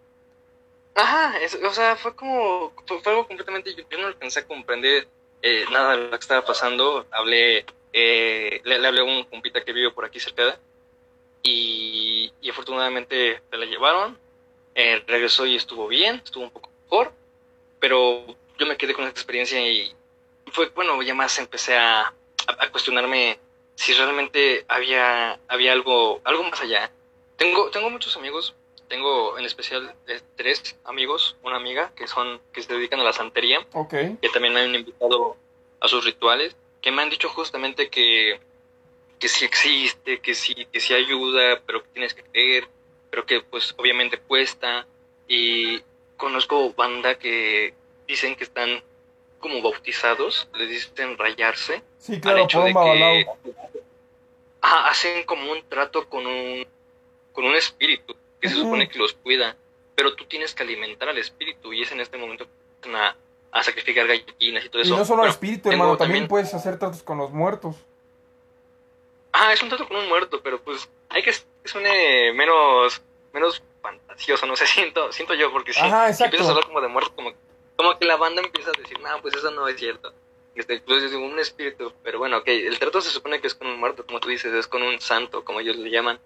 Ajá, o sea, fue algo completamente, yo no alcancé a comprender nada de lo que estaba pasando. Le hablé a un compita que vive por aquí cerca y afortunadamente se la llevaron, regresó y estuvo bien, estuvo un poco mejor, pero yo me quedé con esa experiencia y fue, bueno, ya más empecé a cuestionarme si realmente había algo más allá. Tengo muchos amigos. Tengo en especial 3 amigos, una amiga que se dedican a la santería, okay, que también me han invitado a sus rituales, que me han dicho justamente que sí existe, que sí ayuda, pero que tienes que creer, pero que pues obviamente cuesta. Y conozco banda que dicen que están como bautizados, les dicen rayarse, sí, claro, al hecho por un de babalao. que hacen como un trato con un espíritu que se supone que los cuida, pero tú tienes que alimentar al espíritu y es en este momento que empiezan a sacrificar gallinas y todo eso. Y no solo al Bueno, espíritu, hermano, también puedes hacer tratos con los muertos. Es un trato con un muerto, pero pues hay que suene menos fantasioso, no sé, siento yo, porque si empiezas a hablar como de muerto, como que la banda empieza a decir, no, pues eso no es cierto. Pues es un espíritu, pero bueno, ok, el trato se supone que es con un muerto, como tú dices, es con un santo, como ellos le llaman.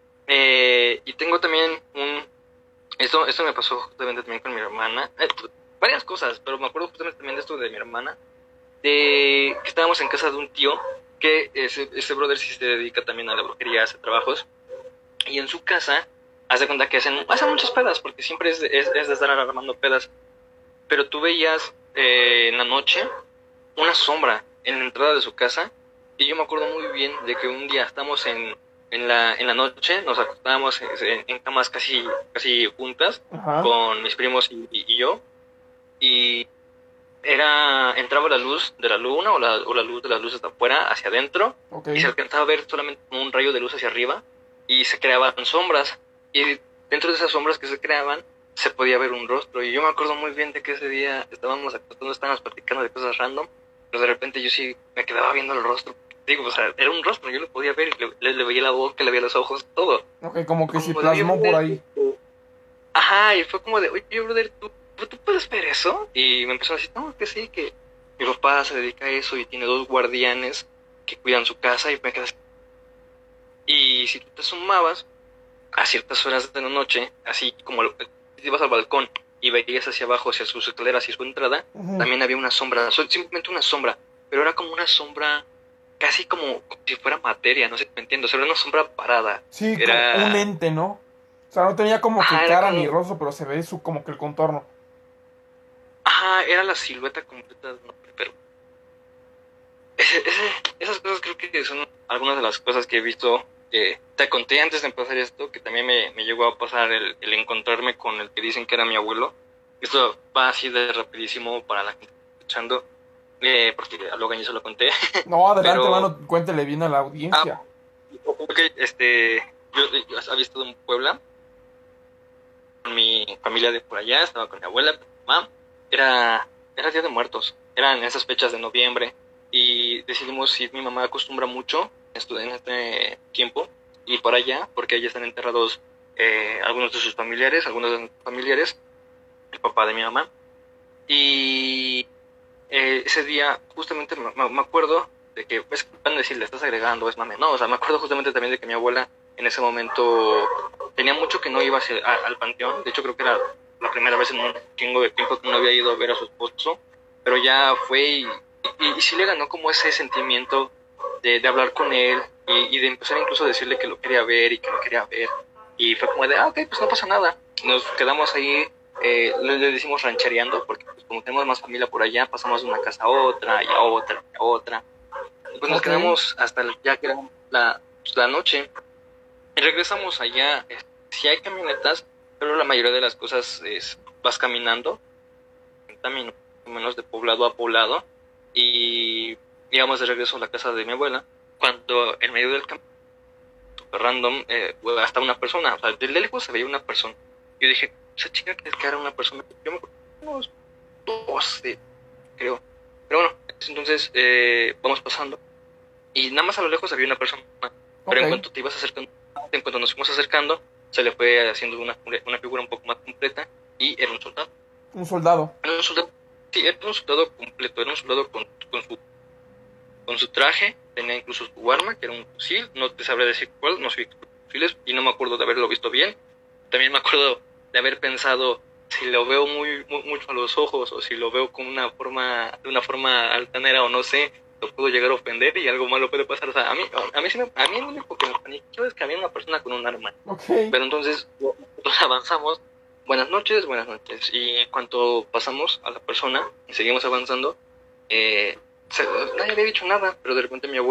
Y tengo también esto me pasó justamente también con mi hermana, varias cosas, pero me acuerdo justamente también de esto de mi hermana, de que estábamos en casa de un tío, que ese brother sí se dedica también a la brujería, hace trabajos, y en su casa, hace cuenta que hacen muchas pedas, porque siempre es de estar armando pedas, pero tú veías en la noche una sombra en la entrada de su casa, y yo me acuerdo muy bien de que un día estamos en la noche, nos acostábamos en camas casi juntas, ajá, con mis primos y yo, y entraba la luz de la luna o la luz de las luces de afuera hacia adentro, okay, y se alcanzaba a ver solamente como un rayo de luz hacia arriba y se creaban sombras, y dentro de esas sombras que se creaban se podía ver un rostro. Y yo me acuerdo muy bien de que ese día estábamos platicando de cosas random, pero de repente yo sí me quedaba viendo el rostro. Digo, o sea, era un rostro, yo lo podía ver, le veía la boca, le veía los ojos, todo. ok, como que se plasmó por ahí. Ajá, y fue como de, oye, brother, ¿tú puedes ver eso? Y me empezó a decir, no, que sí, que mi papá se dedica a eso y tiene 2 guardianes que cuidan su casa, y me quedé así. Y si tú te sumabas a ciertas horas de la noche, así como si ibas al balcón y veías hacia abajo, hacia sus escaleras y su entrada, también había una sombra, simplemente una sombra, pero era como una sombra casi como si fuera materia, no sé si me entiendo, o sea, era una sombra parada. Sí, era como un ente, ¿no? O sea, no tenía como que cara como ni rostro, pero se ve como que el contorno. Era la silueta completa de un hombre, pero esas cosas creo que son algunas de las cosas que he visto. Te conté antes de empezar esto que también me llegó a pasar el encontrarme con el que dicen que era mi abuelo. Esto va así de rapidísimo para la gente que está escuchando, porque a Logan ya se lo conté. No, adelante, pero, hermano, cuéntele bien a la audiencia. Ok, yo había estado en Puebla con mi familia de por allá, estaba con mi abuela, mi mamá. Era Día de Muertos, eran esas fechas de noviembre, y decidimos ir. Mi mamá acostumbra mucho en este tiempo y por allá, porque allá están enterrados algunos de sus familiares, el papá de mi mamá, y ese día justamente me acuerdo de que, pues, van a decir, le estás agregando, es mame. No, o sea, me acuerdo justamente también de que mi abuela en ese momento tenía mucho que no iba al panteón. De hecho, creo que era la primera vez en un chingo de tiempo que no había ido a ver a su esposo, pero ya fue y sí le ganó como ese sentimiento de hablar con él y de empezar incluso a decirle que lo quería ver y que lo quería ver. Y fue como de, ok, pues no pasa nada. Nos quedamos ahí, le decimos ranchereando, porque pues, como tenemos más familia por allá, pasamos de una casa a otra y a otra y a otra. Y pues nos quedamos hasta ya que era la noche. Y regresamos allá. Sí hay camionetas, pero la mayoría de las cosas vas caminando, 30 minutos menos de poblado a poblado. Y íbamos de regreso a la casa de mi abuela, cuando en medio del camino, super random, hasta una persona, o sea, de lejos se veía una persona. Yo dije, esa chica que era una persona, yo me acuerdo, unos 12, creo. Pero bueno, entonces vamos pasando y nada más a lo lejos había una persona. Pero en cuanto te ibas acercando, en cuanto nos fuimos acercando, se le fue haciendo una figura un poco más completa y era un soldado. ¿Un soldado? Era un soldado, sí, era un soldado completo, era un soldado con su traje, tenía incluso su arma, que era un fusil, no te sabré decir cuál, no soy fusiles y no me acuerdo de haberlo visto bien. También me acuerdo de haber pensado si lo veo mucho a los ojos o si lo veo con de una forma altanera o no sé, lo puedo llegar a ofender y algo malo puede pasar. O sea, a mí lo único que me paniqueó es que había una persona con un arma. Okay. Pero entonces nos avanzamos. Buenas noches. Y en cuanto pasamos a la persona y seguimos avanzando, nadie había dicho nada, pero de repente mi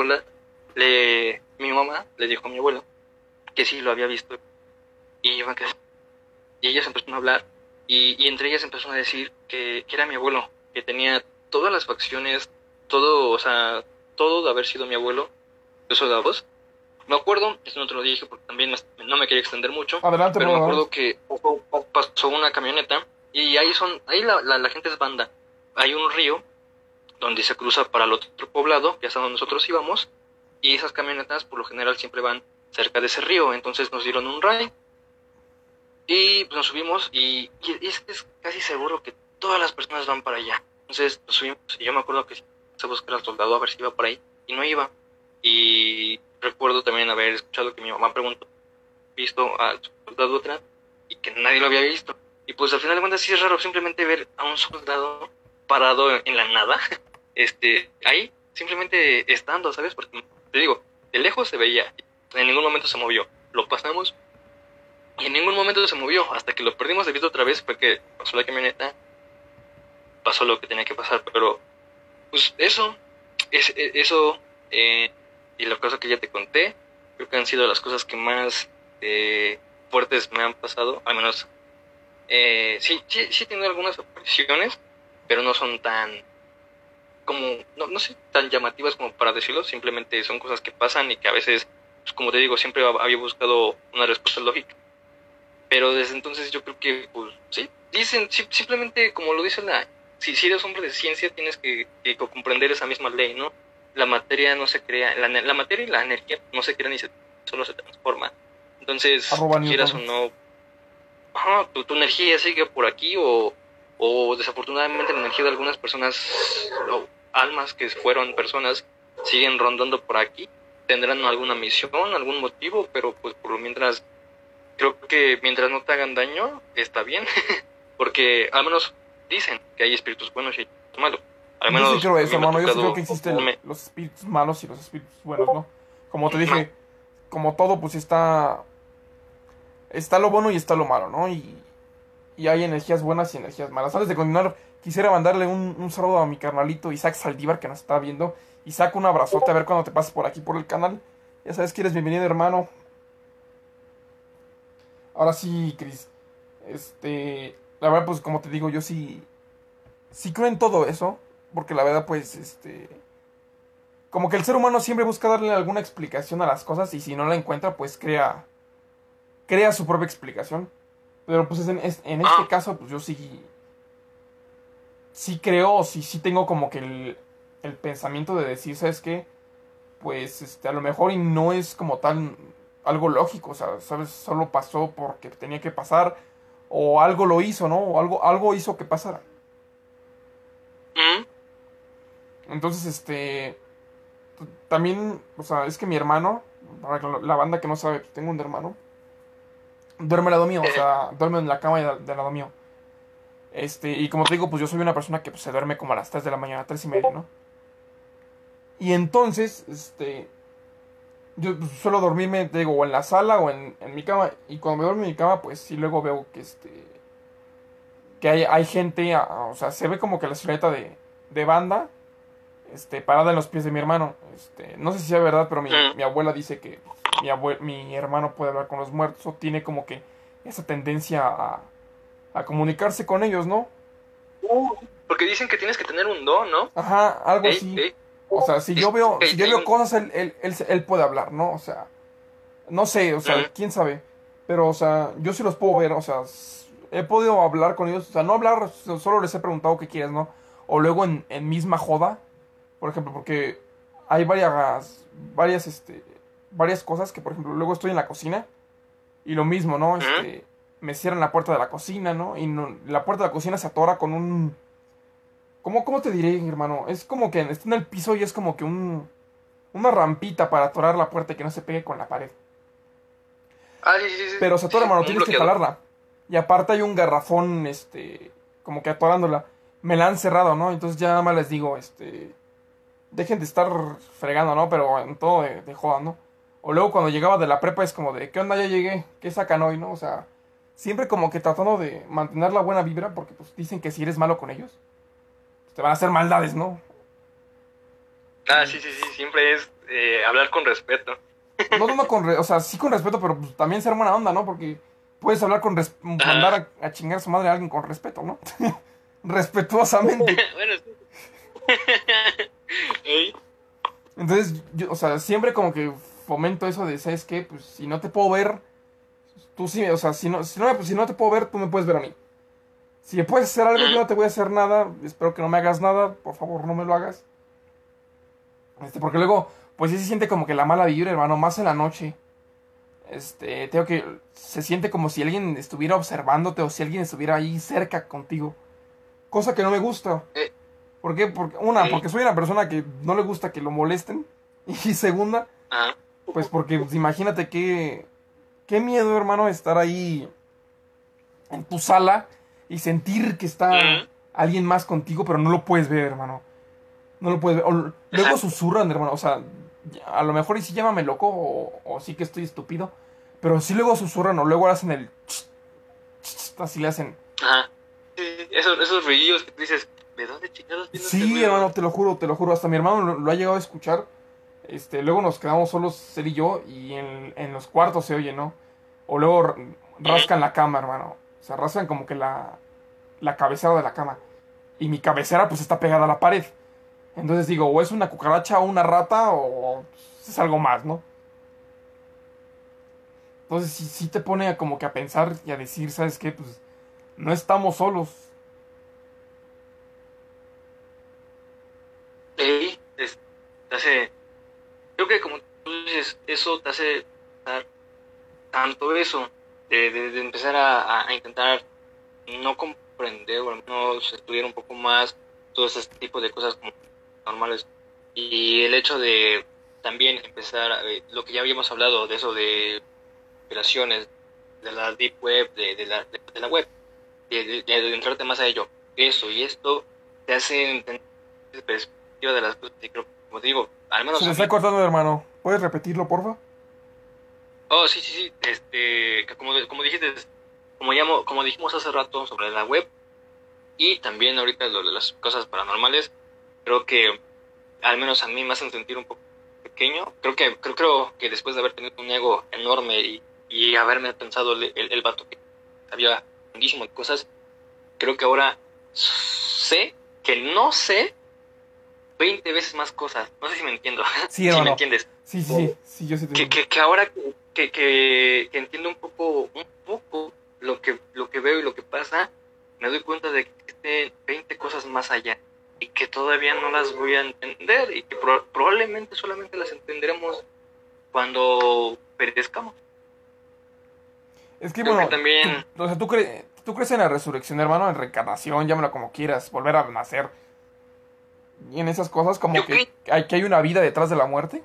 mamá le dijo a mi abuela que sí lo había visto y ellas empezaron a hablar y entre ellas empezaron a decir que era mi abuelo, que tenía todas las facciones, todo, o sea, todo de haber sido mi abuelo, eso de la voz. Me acuerdo, esto no te lo dije porque también no me quería extender mucho. Adelante, pero me acuerdo que pasó una camioneta y ahí la gente es banda. Hay un río donde se cruza para el otro poblado, que es a donde nosotros íbamos, y esas camionetas por lo general siempre van cerca de ese río, entonces nos dieron un ride y pues nos subimos y es casi seguro que todas las personas van para allá. Entonces nos subimos y yo me acuerdo que se buscaba al soldado a ver si iba por ahí y no iba. Y recuerdo también haber escuchado que mi mamá preguntó, visto al soldado atrás y que nadie lo había visto. Y pues al final de cuentas sí es raro simplemente ver a un soldado parado en la nada, ahí, simplemente estando, ¿sabes? Porque te digo, de lejos se veía, en ningún momento se movió. Lo pasamos y en ningún momento se movió, hasta que lo perdimos de vista otra vez, porque pasó la camioneta, pasó lo que tenía que pasar, pero pues eso, y la cosa que ya te conté, creo que han sido las cosas que más fuertes me han pasado, al menos, sí tengo algunas apariciones, pero no son tan, no sé, tan llamativas como para decirlo, simplemente son cosas que pasan y que a veces, pues como te digo, siempre había buscado una respuesta lógica. Pero desde entonces yo creo que, pues, sí, dicen, simplemente como lo dice si eres hombre de ciencia tienes que comprender esa misma ley, ¿no? La materia no se crea, la materia y la energía no se crean solo se transforman. Entonces, quieras o no, tu energía sigue por aquí o desafortunadamente la energía de algunas personas, o almas que fueron personas, siguen rondando por aquí, tendrán alguna misión, algún motivo, pero pues por lo mientras, creo que mientras no te hagan daño, está bien, porque al menos dicen que hay espíritus buenos y espíritus malos. Al menos yo sí creo eso, hermano, yo sí creo que existen los espíritus malos y los espíritus buenos, ¿no? Como te dije, como todo, pues está lo bueno y está lo malo, ¿no? Y hay energías buenas y energías malas. Antes de continuar, quisiera mandarle un saludo a mi carnalito Isaac Saldívar, que nos está viendo. Isaac, un abrazote, a ver cuando te pases por aquí, por el canal. Ya sabes que eres bienvenido, hermano. Ahora sí, Chris. La verdad, pues como te digo, yo sí creo en todo eso. Porque la verdad, pues, como que el ser humano siempre busca darle alguna explicación a las cosas. Y si no la encuentra, pues crea su propia explicación. Pero pues en este caso, pues yo sí creo, sí tengo como que el pensamiento de decir, ¿sabes qué? Pues a lo mejor y no es como tal algo lógico, o sea, ¿sabes? Solo pasó porque tenía que pasar, o algo lo hizo, ¿no? O algo hizo que pasara. Entonces, también, o sea, es que mi hermano, para la banda que no sabe, pues, tengo un hermano, duerme al lado mío, o sea, duerme en la cama del lado mío. Y como te digo, pues yo soy una persona que pues, se duerme como a las 3 de la mañana, 3:30, ¿no? Y entonces, yo pues, suelo dormirme, te digo, o en la sala o en mi cama. Y cuando me duermo en mi cama, pues sí, luego veo que hay gente, o sea, se ve como que la silueta de banda, parada en los pies de mi hermano. No sé si sea verdad, pero mi abuela dice que mi hermano puede hablar con los muertos o tiene como que esa tendencia a comunicarse con ellos, ¿no? Porque dicen que tienes que tener un don, ¿no? Ajá, algo Ey, así. ey, O sea, si yo veo, si yo hay veo un... cosas, él puede hablar, ¿no? O sea, no sé, o sea, quién sabe. Pero, o sea, yo sí los puedo ver, o sea, he podido hablar con ellos, o sea, no hablar, solo les he preguntado qué quieres, ¿no? O luego en misma joda, por ejemplo, porque hay varias cosas que, por ejemplo, luego estoy en la cocina y lo mismo, ¿no? Me cierran la puerta de la cocina, ¿no? Y la puerta de la cocina se atora con un... ¿Cómo te diré, hermano? Es como que está en el piso y es como que una rampita para atorar la puerta y que no se pegue con la pared. Ah, sí, sí, sí, Pero se sí, atora, sí, hermano, como un tienes que bloqueador. jalarla. Y aparte hay un garrafón, como que atorándola. Me la han cerrado, ¿no? Entonces ya nada más les digo, dejen de estar fregando, ¿no? Pero en todo de joda, ¿no? O luego cuando llegaba de la prepa es como de, ¿qué onda? Ya llegué, ¿qué sacan hoy, no? O sea, siempre como que tratando de mantener la buena vibra porque pues dicen que si eres malo con ellos, pues, te van a hacer maldades, ¿no? Ah, sí, sí, sí, siempre es hablar con respeto. No o sea, sí con respeto, pero pues, también ser buena onda, ¿no? Porque puedes hablar mandar Ajá. a chingar a su madre a alguien con respeto, ¿no? Respetuosamente. Bueno, sí. Ey. Entonces, yo, o sea, siempre como que fomento eso de, ¿sabes qué? Pues si no te puedo ver, tú sí, o sea, si no te puedo ver, tú me puedes ver a mí. Si me puedes hacer algo, yo no te voy a hacer nada. Espero que no me hagas nada. Por favor, no me lo hagas. Porque luego, pues sí se siente como que la mala vibra, hermano, más en la noche. Tengo que se siente como si alguien estuviera observándote o si alguien estuviera ahí cerca contigo. Cosa que no me gusta. Eh, ¿Por qué? Porque ey. soy una persona que no le gusta que lo molesten. Y segunda, Ajá. pues porque pues, imagínate qué miedo, hermano, estar ahí en tu sala y sentir que está Ujú. alguien más contigo, pero no lo puedes ver, hermano. No lo puedes ver. Luego Exacto. susurran, hermano. O sea, a lo mejor y sí llámame loco o sí que estoy estúpido. Pero sí luego susurran o luego hacen el... Así le hacen. Ajá. Sí, esos ruidillos que tú dices, ¿de dónde chingados viene este Sí, ruido? hermano, te lo juro, te lo juro. Hasta mi hermano lo ha llegado a escuchar. Luego nos quedamos solos él y yo y en los cuartos se oye, ¿no? O luego Ujú. rascan la cama, hermano. O sea, rascan como que la cabecera de la cama. Y mi cabecera pues está pegada a la pared. Entonces digo, o es una cucaracha o una rata o es algo más, ¿no? Entonces sí te pone como que a pensar y a decir, ¿sabes qué? Pues no estamos solos. Ey, te hace, creo que como tú dices, eso te hace dar tanto eso, de empezar a intentar no comprender o al menos estudiar un poco más todo ese tipo de cosas como normales. Y el hecho de también empezar, lo que ya habíamos hablado, de eso de operaciones, de la deep web, de la web, de entrarte más a ello. Eso y esto te hace entender la perspectiva de las cosas. Y creo, como te digo, al Se menos te a está mí. cortando, hermano. ¿Puedes repetirlo, porfa? Oh, sí, sí, sí. Que como dijiste, como dijimos hace rato sobre la web y también ahorita lo de las cosas paranormales, creo que al menos a mí me hacen sentir un poco pequeño. Creo que después de haber tenido un ego enorme y haberme pensado el vato que sabía muchísimo de cosas, creo que ahora sé que no sé 20 veces más cosas. No sé si me entiendo, Sí, si me hermano. entiendes. Sí, yo sí te entiendo. Que ahora que entiendo un poco lo que veo y lo que pasa, me doy cuenta de que existen 20 cosas más allá y que todavía no las voy a entender y que probablemente solamente las entenderemos cuando perezcamos. Es que, Creo que bueno, también, o sea, tú crees en la resurrección, hermano, en reencarnación, llámalo como quieras, volver a nacer. y en esas cosas, como Yo, que hay una vida detrás de la muerte.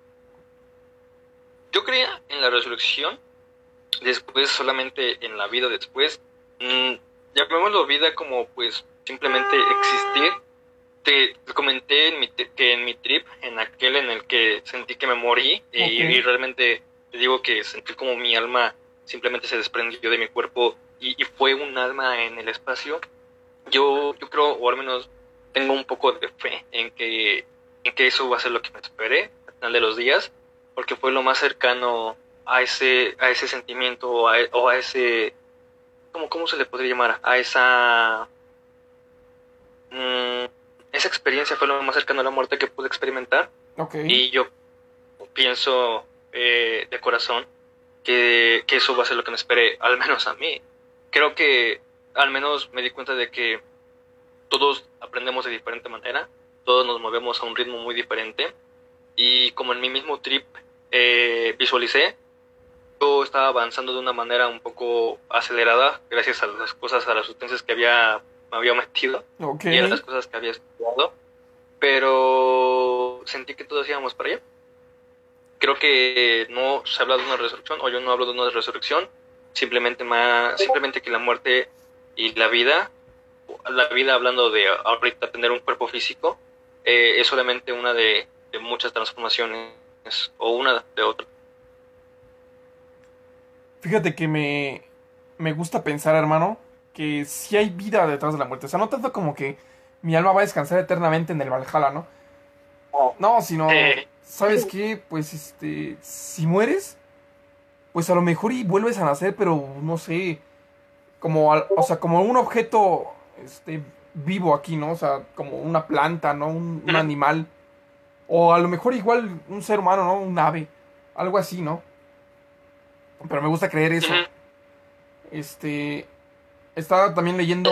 yo creía en la resurrección, después solamente en la vida después. Llamémoslo vida como pues simplemente existir. Te comenté que en mi trip, en aquel en el que sentí que me morí, y realmente te digo que sentí como mi alma simplemente se desprendió de mi cuerpo y fue un alma en el espacio. Yo creo, o al menos tengo un poco de fe en que eso va a ser lo que me esperé al final de los días, porque fue lo más cercano a ese sentimiento o a ese, ¿cómo se le podría llamar? A esa experiencia fue lo más cercano a la muerte que pude experimentar. Y yo pienso de corazón que eso va a ser lo que me espere, al menos a mí. Creo que al menos me di cuenta de que todos aprendemos de diferente manera, todos nos movemos a un ritmo muy diferente, y como en mi mismo trip visualicé, yo estaba avanzando de una manera un poco acelerada gracias a las cosas, a las sustancias que me había metido y a las cosas que había estudiado, pero sentí que todos íbamos para allá. Creo que no se habla de una resurrección, o yo no hablo de una resurrección, simplemente que la muerte y la vida hablando de ahorita tener un cuerpo físico, es solamente una de muchas transformaciones, o una de otras. Fíjate que me gusta pensar, hermano, que sí hay vida detrás de la muerte. O sea, no tanto como que mi alma va a descansar eternamente en el Valhalla, ¿no? No, sino, ¿sabes qué? Pues, si mueres, pues a lo mejor y vuelves a nacer, pero no sé, o sea, como un objeto, vivo aquí, ¿no? O sea, como una planta, ¿no? Un animal. O a lo mejor igual un ser humano, ¿no? Un ave. Algo así, ¿no? Pero me gusta creer eso. Estaba también leyendo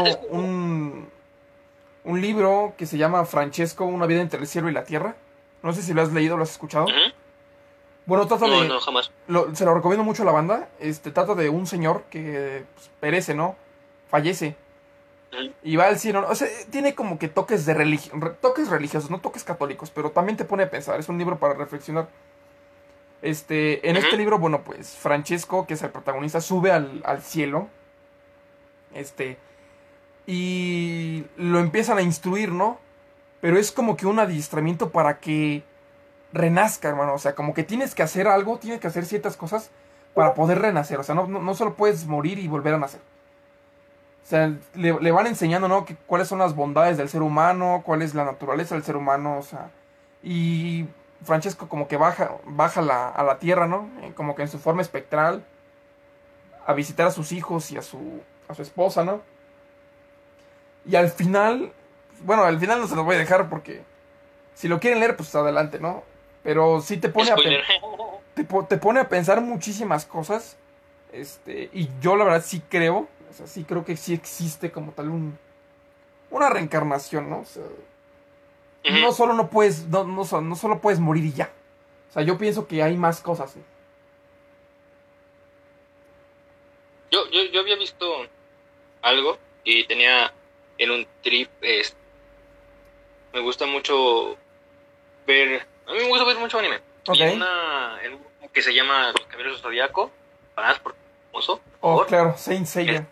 un libro que se llama Francesco, una vida entre el cielo y la tierra. No sé si lo has leído, lo has escuchado. Bueno, trata de... No, jamás. Se lo recomiendo mucho a la banda. Trata de un señor que pues, perece, ¿no? Fallece. Y va al cielo, ¿no? O sea, tiene como que toques de toques religiosos, no toques católicos, pero también te pone a pensar. Es un libro para reflexionar. En este libro, bueno, pues Francesco, que es el protagonista, sube al cielo. Y lo empiezan a instruir, ¿no? Pero es como que un adiestramiento para que renazca, hermano. O sea, como que tienes que hacer algo, tienes que hacer ciertas cosas para poder renacer. O sea, no solo puedes morir y volver a nacer. O sea, le van enseñando, ¿no? Cuáles son las bondades del ser humano, cuál es la naturaleza del ser humano, o sea. Y Francesco como que baja a la tierra, ¿no? Como que en su forma espectral, a visitar a sus hijos y a su esposa, ¿no? Y al final, bueno, al final no se los voy a dejar porque si lo quieren leer, pues adelante, ¿no? Pero sí te pone te pone a pensar muchísimas cosas. Y yo la verdad sí creo, o sea, sí creo que sí existe como tal una reencarnación, ¿no? O sea, no solo no puedes, no solo puedes morir y ya. O sea, yo pienso que hay más cosas, ¿no? Yo había visto algo y tenía en un trip, me gusta mucho a mí me gusta ver mucho anime. Y en un que se llama Los Caballeros del Zodiaco, por famoso. Oh, claro, Saint Seiya.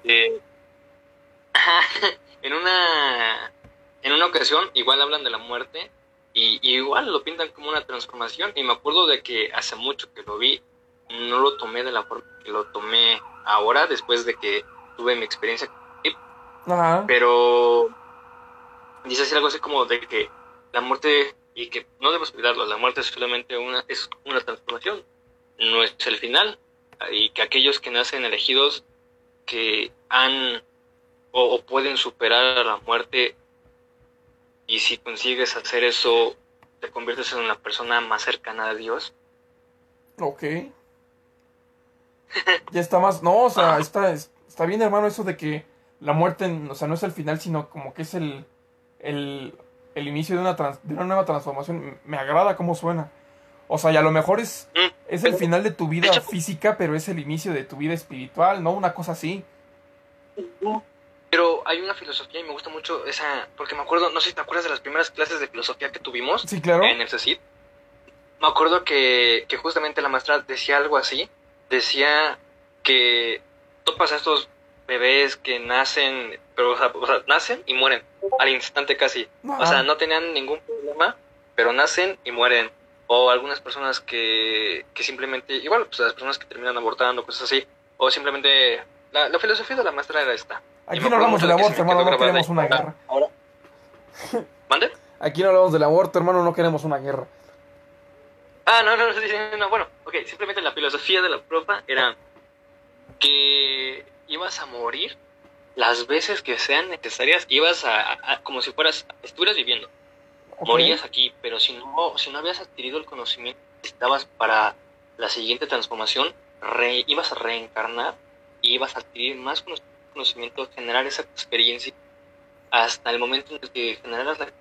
En una ocasión igual hablan de la muerte y igual lo pintan como una transformación, y me acuerdo de que hace mucho que lo vi, no lo tomé de la forma que lo tomé ahora, después de que tuve mi experiencia. Ajá. Pero dice así algo así como de que la muerte, y que no debemos olvidarlo, la muerte es solamente una transformación, no es el final, y que aquellos que nacen elegidos, que han o pueden superar a la muerte, y si consigues hacer eso, te conviertes en una persona más cercana a Dios. Ok. Ya está más... No, o sea, está bien, hermano, eso de que la muerte, o sea, no es el final, sino como que es el inicio de una nueva transformación. Me agrada cómo suena. O sea, y a lo mejor es el final de tu vida física, pero es el inicio de tu vida espiritual, ¿no? Una cosa así. Pero hay una filosofía y me gusta mucho esa, porque me acuerdo, no sé si te acuerdas de las primeras clases de filosofía que tuvimos Sí, claro. en el CECIT. Me acuerdo que justamente la maestra decía algo así, decía que topas a estos bebés que nacen, pero o sea, nacen y mueren al instante casi. O sea, no tenían ningún problema, pero nacen y mueren. O algunas personas que simplemente, igual, pues las personas que terminan abortando, cosas así. O simplemente, la filosofía de la maestra era esta. Aquí no hablamos del aborto, hermano, no queremos una guerra. Ahora. ¿Mande? Aquí no hablamos del aborto, hermano, no queremos una guerra. No, bueno, ok, simplemente la filosofía de la profa era que ibas a morir las veces que sean necesarias, ibas como si estuvieras viviendo, morías aquí, pero si no habías adquirido el conocimiento que necesitabas para la siguiente transformación, ibas a reencarnar y ibas a adquirir más conocimiento, generar esa experiencia hasta el momento en el que generaras la...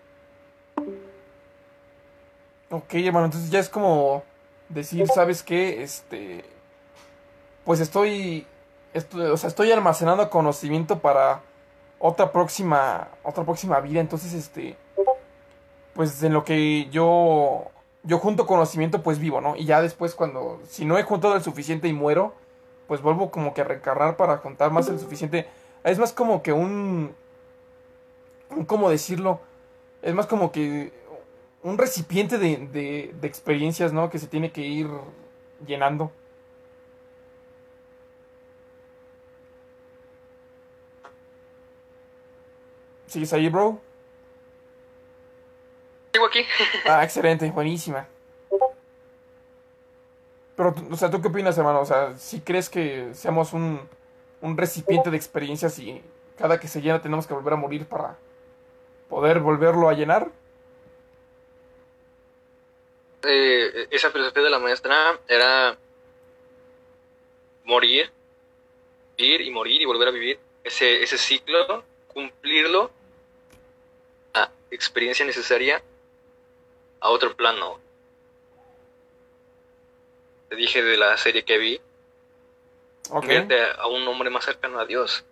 Ok, hermano, entonces ya es como decir, ¿sabes qué? Pues estoy almacenando conocimiento para otra próxima vida, entonces pues en lo que yo junto conocimiento pues vivo, ¿no? Y ya después si no he juntado el suficiente y muero, pues vuelvo como que a reencarnar para juntar más el suficiente. Es más como que ¿cómo decirlo? Es más como que un recipiente de experiencias, ¿no? Que se tiene que ir llenando. ¿Sigues ahí, bro? Sigo aquí. Excelente, buenísima. Pero, o sea, ¿tú qué opinas, hermano? O sea, ¿sí crees que seamos un recipiente de experiencias y cada que se llena tenemos que volver a morir para poder volverlo a llenar? Esa filosofía de la maestra era morir, vivir y morir y volver a vivir ese ciclo, cumplirlo, a experiencia necesaria a otro plano. Te dije de la serie que vi, convierte a un hombre más cercano a Dios.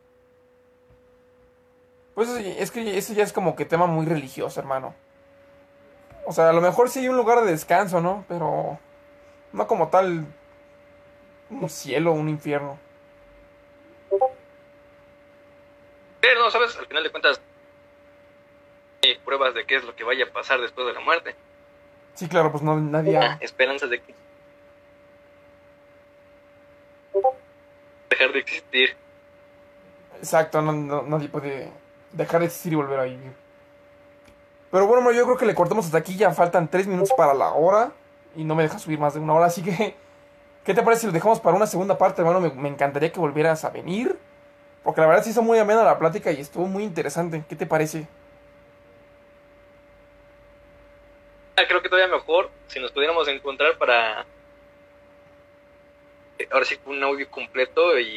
Pues es que eso ya es como que tema muy religioso, hermano. O sea, a lo mejor sí hay un lugar de descanso, ¿no? Pero no como tal un cielo, un infierno. Pero no, ¿sabes? Al final de cuentas hay pruebas de qué es lo que vaya a pasar después de la muerte. Sí, claro, pues no, nadie ha... Esperanzas de que dejar de existir. Exacto, nadie puede dejar de existir y volver a vivir. Pero bueno, yo creo que le cortamos hasta aquí. Ya faltan 3 minutos para la hora. Y no me deja subir más de una hora. Así que, ¿qué te parece si lo dejamos para una segunda parte, hermano? Me encantaría que volvieras a venir. Porque la verdad se hizo muy amena la plática y estuvo muy interesante. ¿Qué te parece? Creo que todavía mejor si nos pudiéramos encontrar para... Ahora sí, un audio completo y...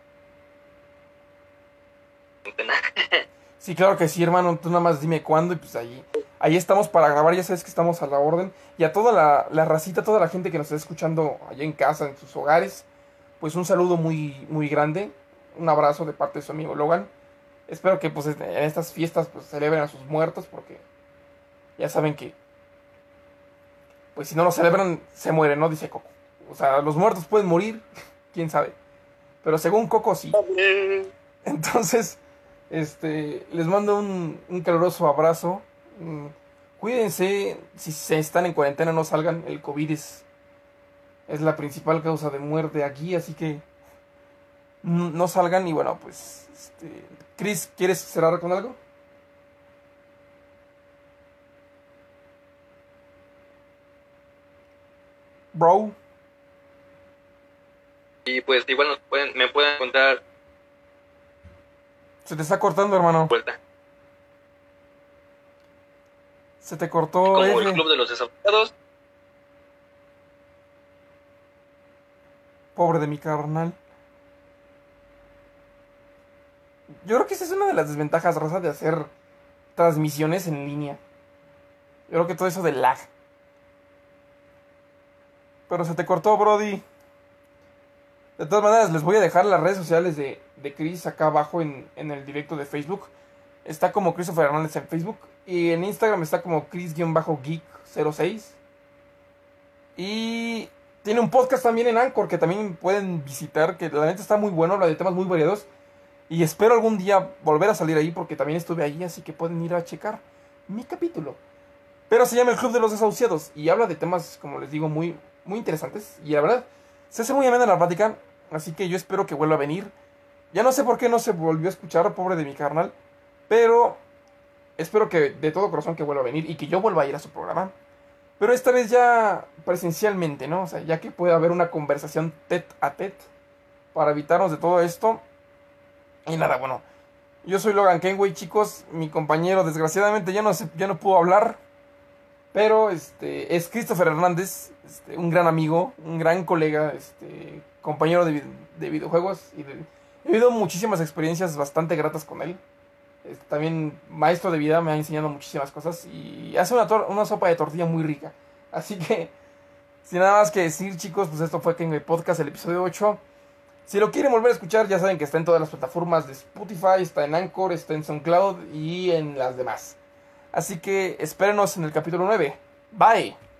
Sí, claro que sí, hermano. Tú nada más dime cuándo y pues ahí estamos para grabar. Ya sabes que estamos a la orden. Y a toda la racita, toda la gente que nos está escuchando allá en casa, en sus hogares, pues un saludo muy, muy grande. Un abrazo de parte de su amigo Logan. Espero que pues en estas fiestas pues celebren a sus muertos porque ya saben que pues si no lo celebran se mueren, ¿no? Dice Coco. O sea, los muertos pueden morir, quién sabe. Pero según Coco sí. Entonces, les mando un caluroso abrazo. Cuídense, si se están en cuarentena no salgan, el COVID es la principal causa de muerte aquí, así que no salgan y bueno, pues, Chris, ¿quieres cerrar con algo? Bro. Y pues igual me pueden encontrar... Se te está cortando, hermano. Vuelta. Se te cortó. Como el Club de los Desahuciados. Pobre de mi carnal. Yo creo que esa es una de las desventajas, Rosa, de hacer transmisiones en línea. Yo creo que todo eso de lag. Pero se te cortó, Brody. De todas maneras, les voy a dejar las redes sociales de Chris acá abajo en el directo de Facebook. Está como Christopher Hernández en Facebook. Y en Instagram está como Chris-Geek06. Y tiene un podcast también en Anchor que también pueden visitar. Que la neta está muy bueno, habla de temas muy variados. Y espero algún día volver a salir ahí porque también estuve ahí. Así que pueden ir a checar mi capítulo. Pero se llama El Club de los Desahuciados. Y habla de temas, como les digo, muy, muy interesantes. Y la verdad, se hace muy amena la plática. Así que yo espero que vuelva a venir. Ya no sé por qué no se volvió a escuchar, pobre de mi carnal. Pero espero que de todo corazón que vuelva a venir y que yo vuelva a ir a su programa. Pero esta vez ya presencialmente, ¿no? O sea, ya que puede haber una conversación tete a tete para evitarnos de todo esto. Y nada, bueno. Yo soy Logan Kenway, chicos. Mi compañero, desgraciadamente, ya no pudo hablar. Pero es Christopher Hernández, un gran amigo, un gran colega, compañero de videojuegos. He vivido muchísimas experiencias bastante gratas con él. También maestro de vida, me ha enseñado muchísimas cosas. Y hace una sopa de tortilla muy rica. Así que, sin nada más que decir, chicos, pues esto fue Kenway Podcast, el episodio 8. Si lo quieren volver a escuchar, ya saben que está en todas las plataformas de Spotify, está en Anchor, está en SoundCloud y en las demás. Así que espérenos en el capítulo 9. Bye.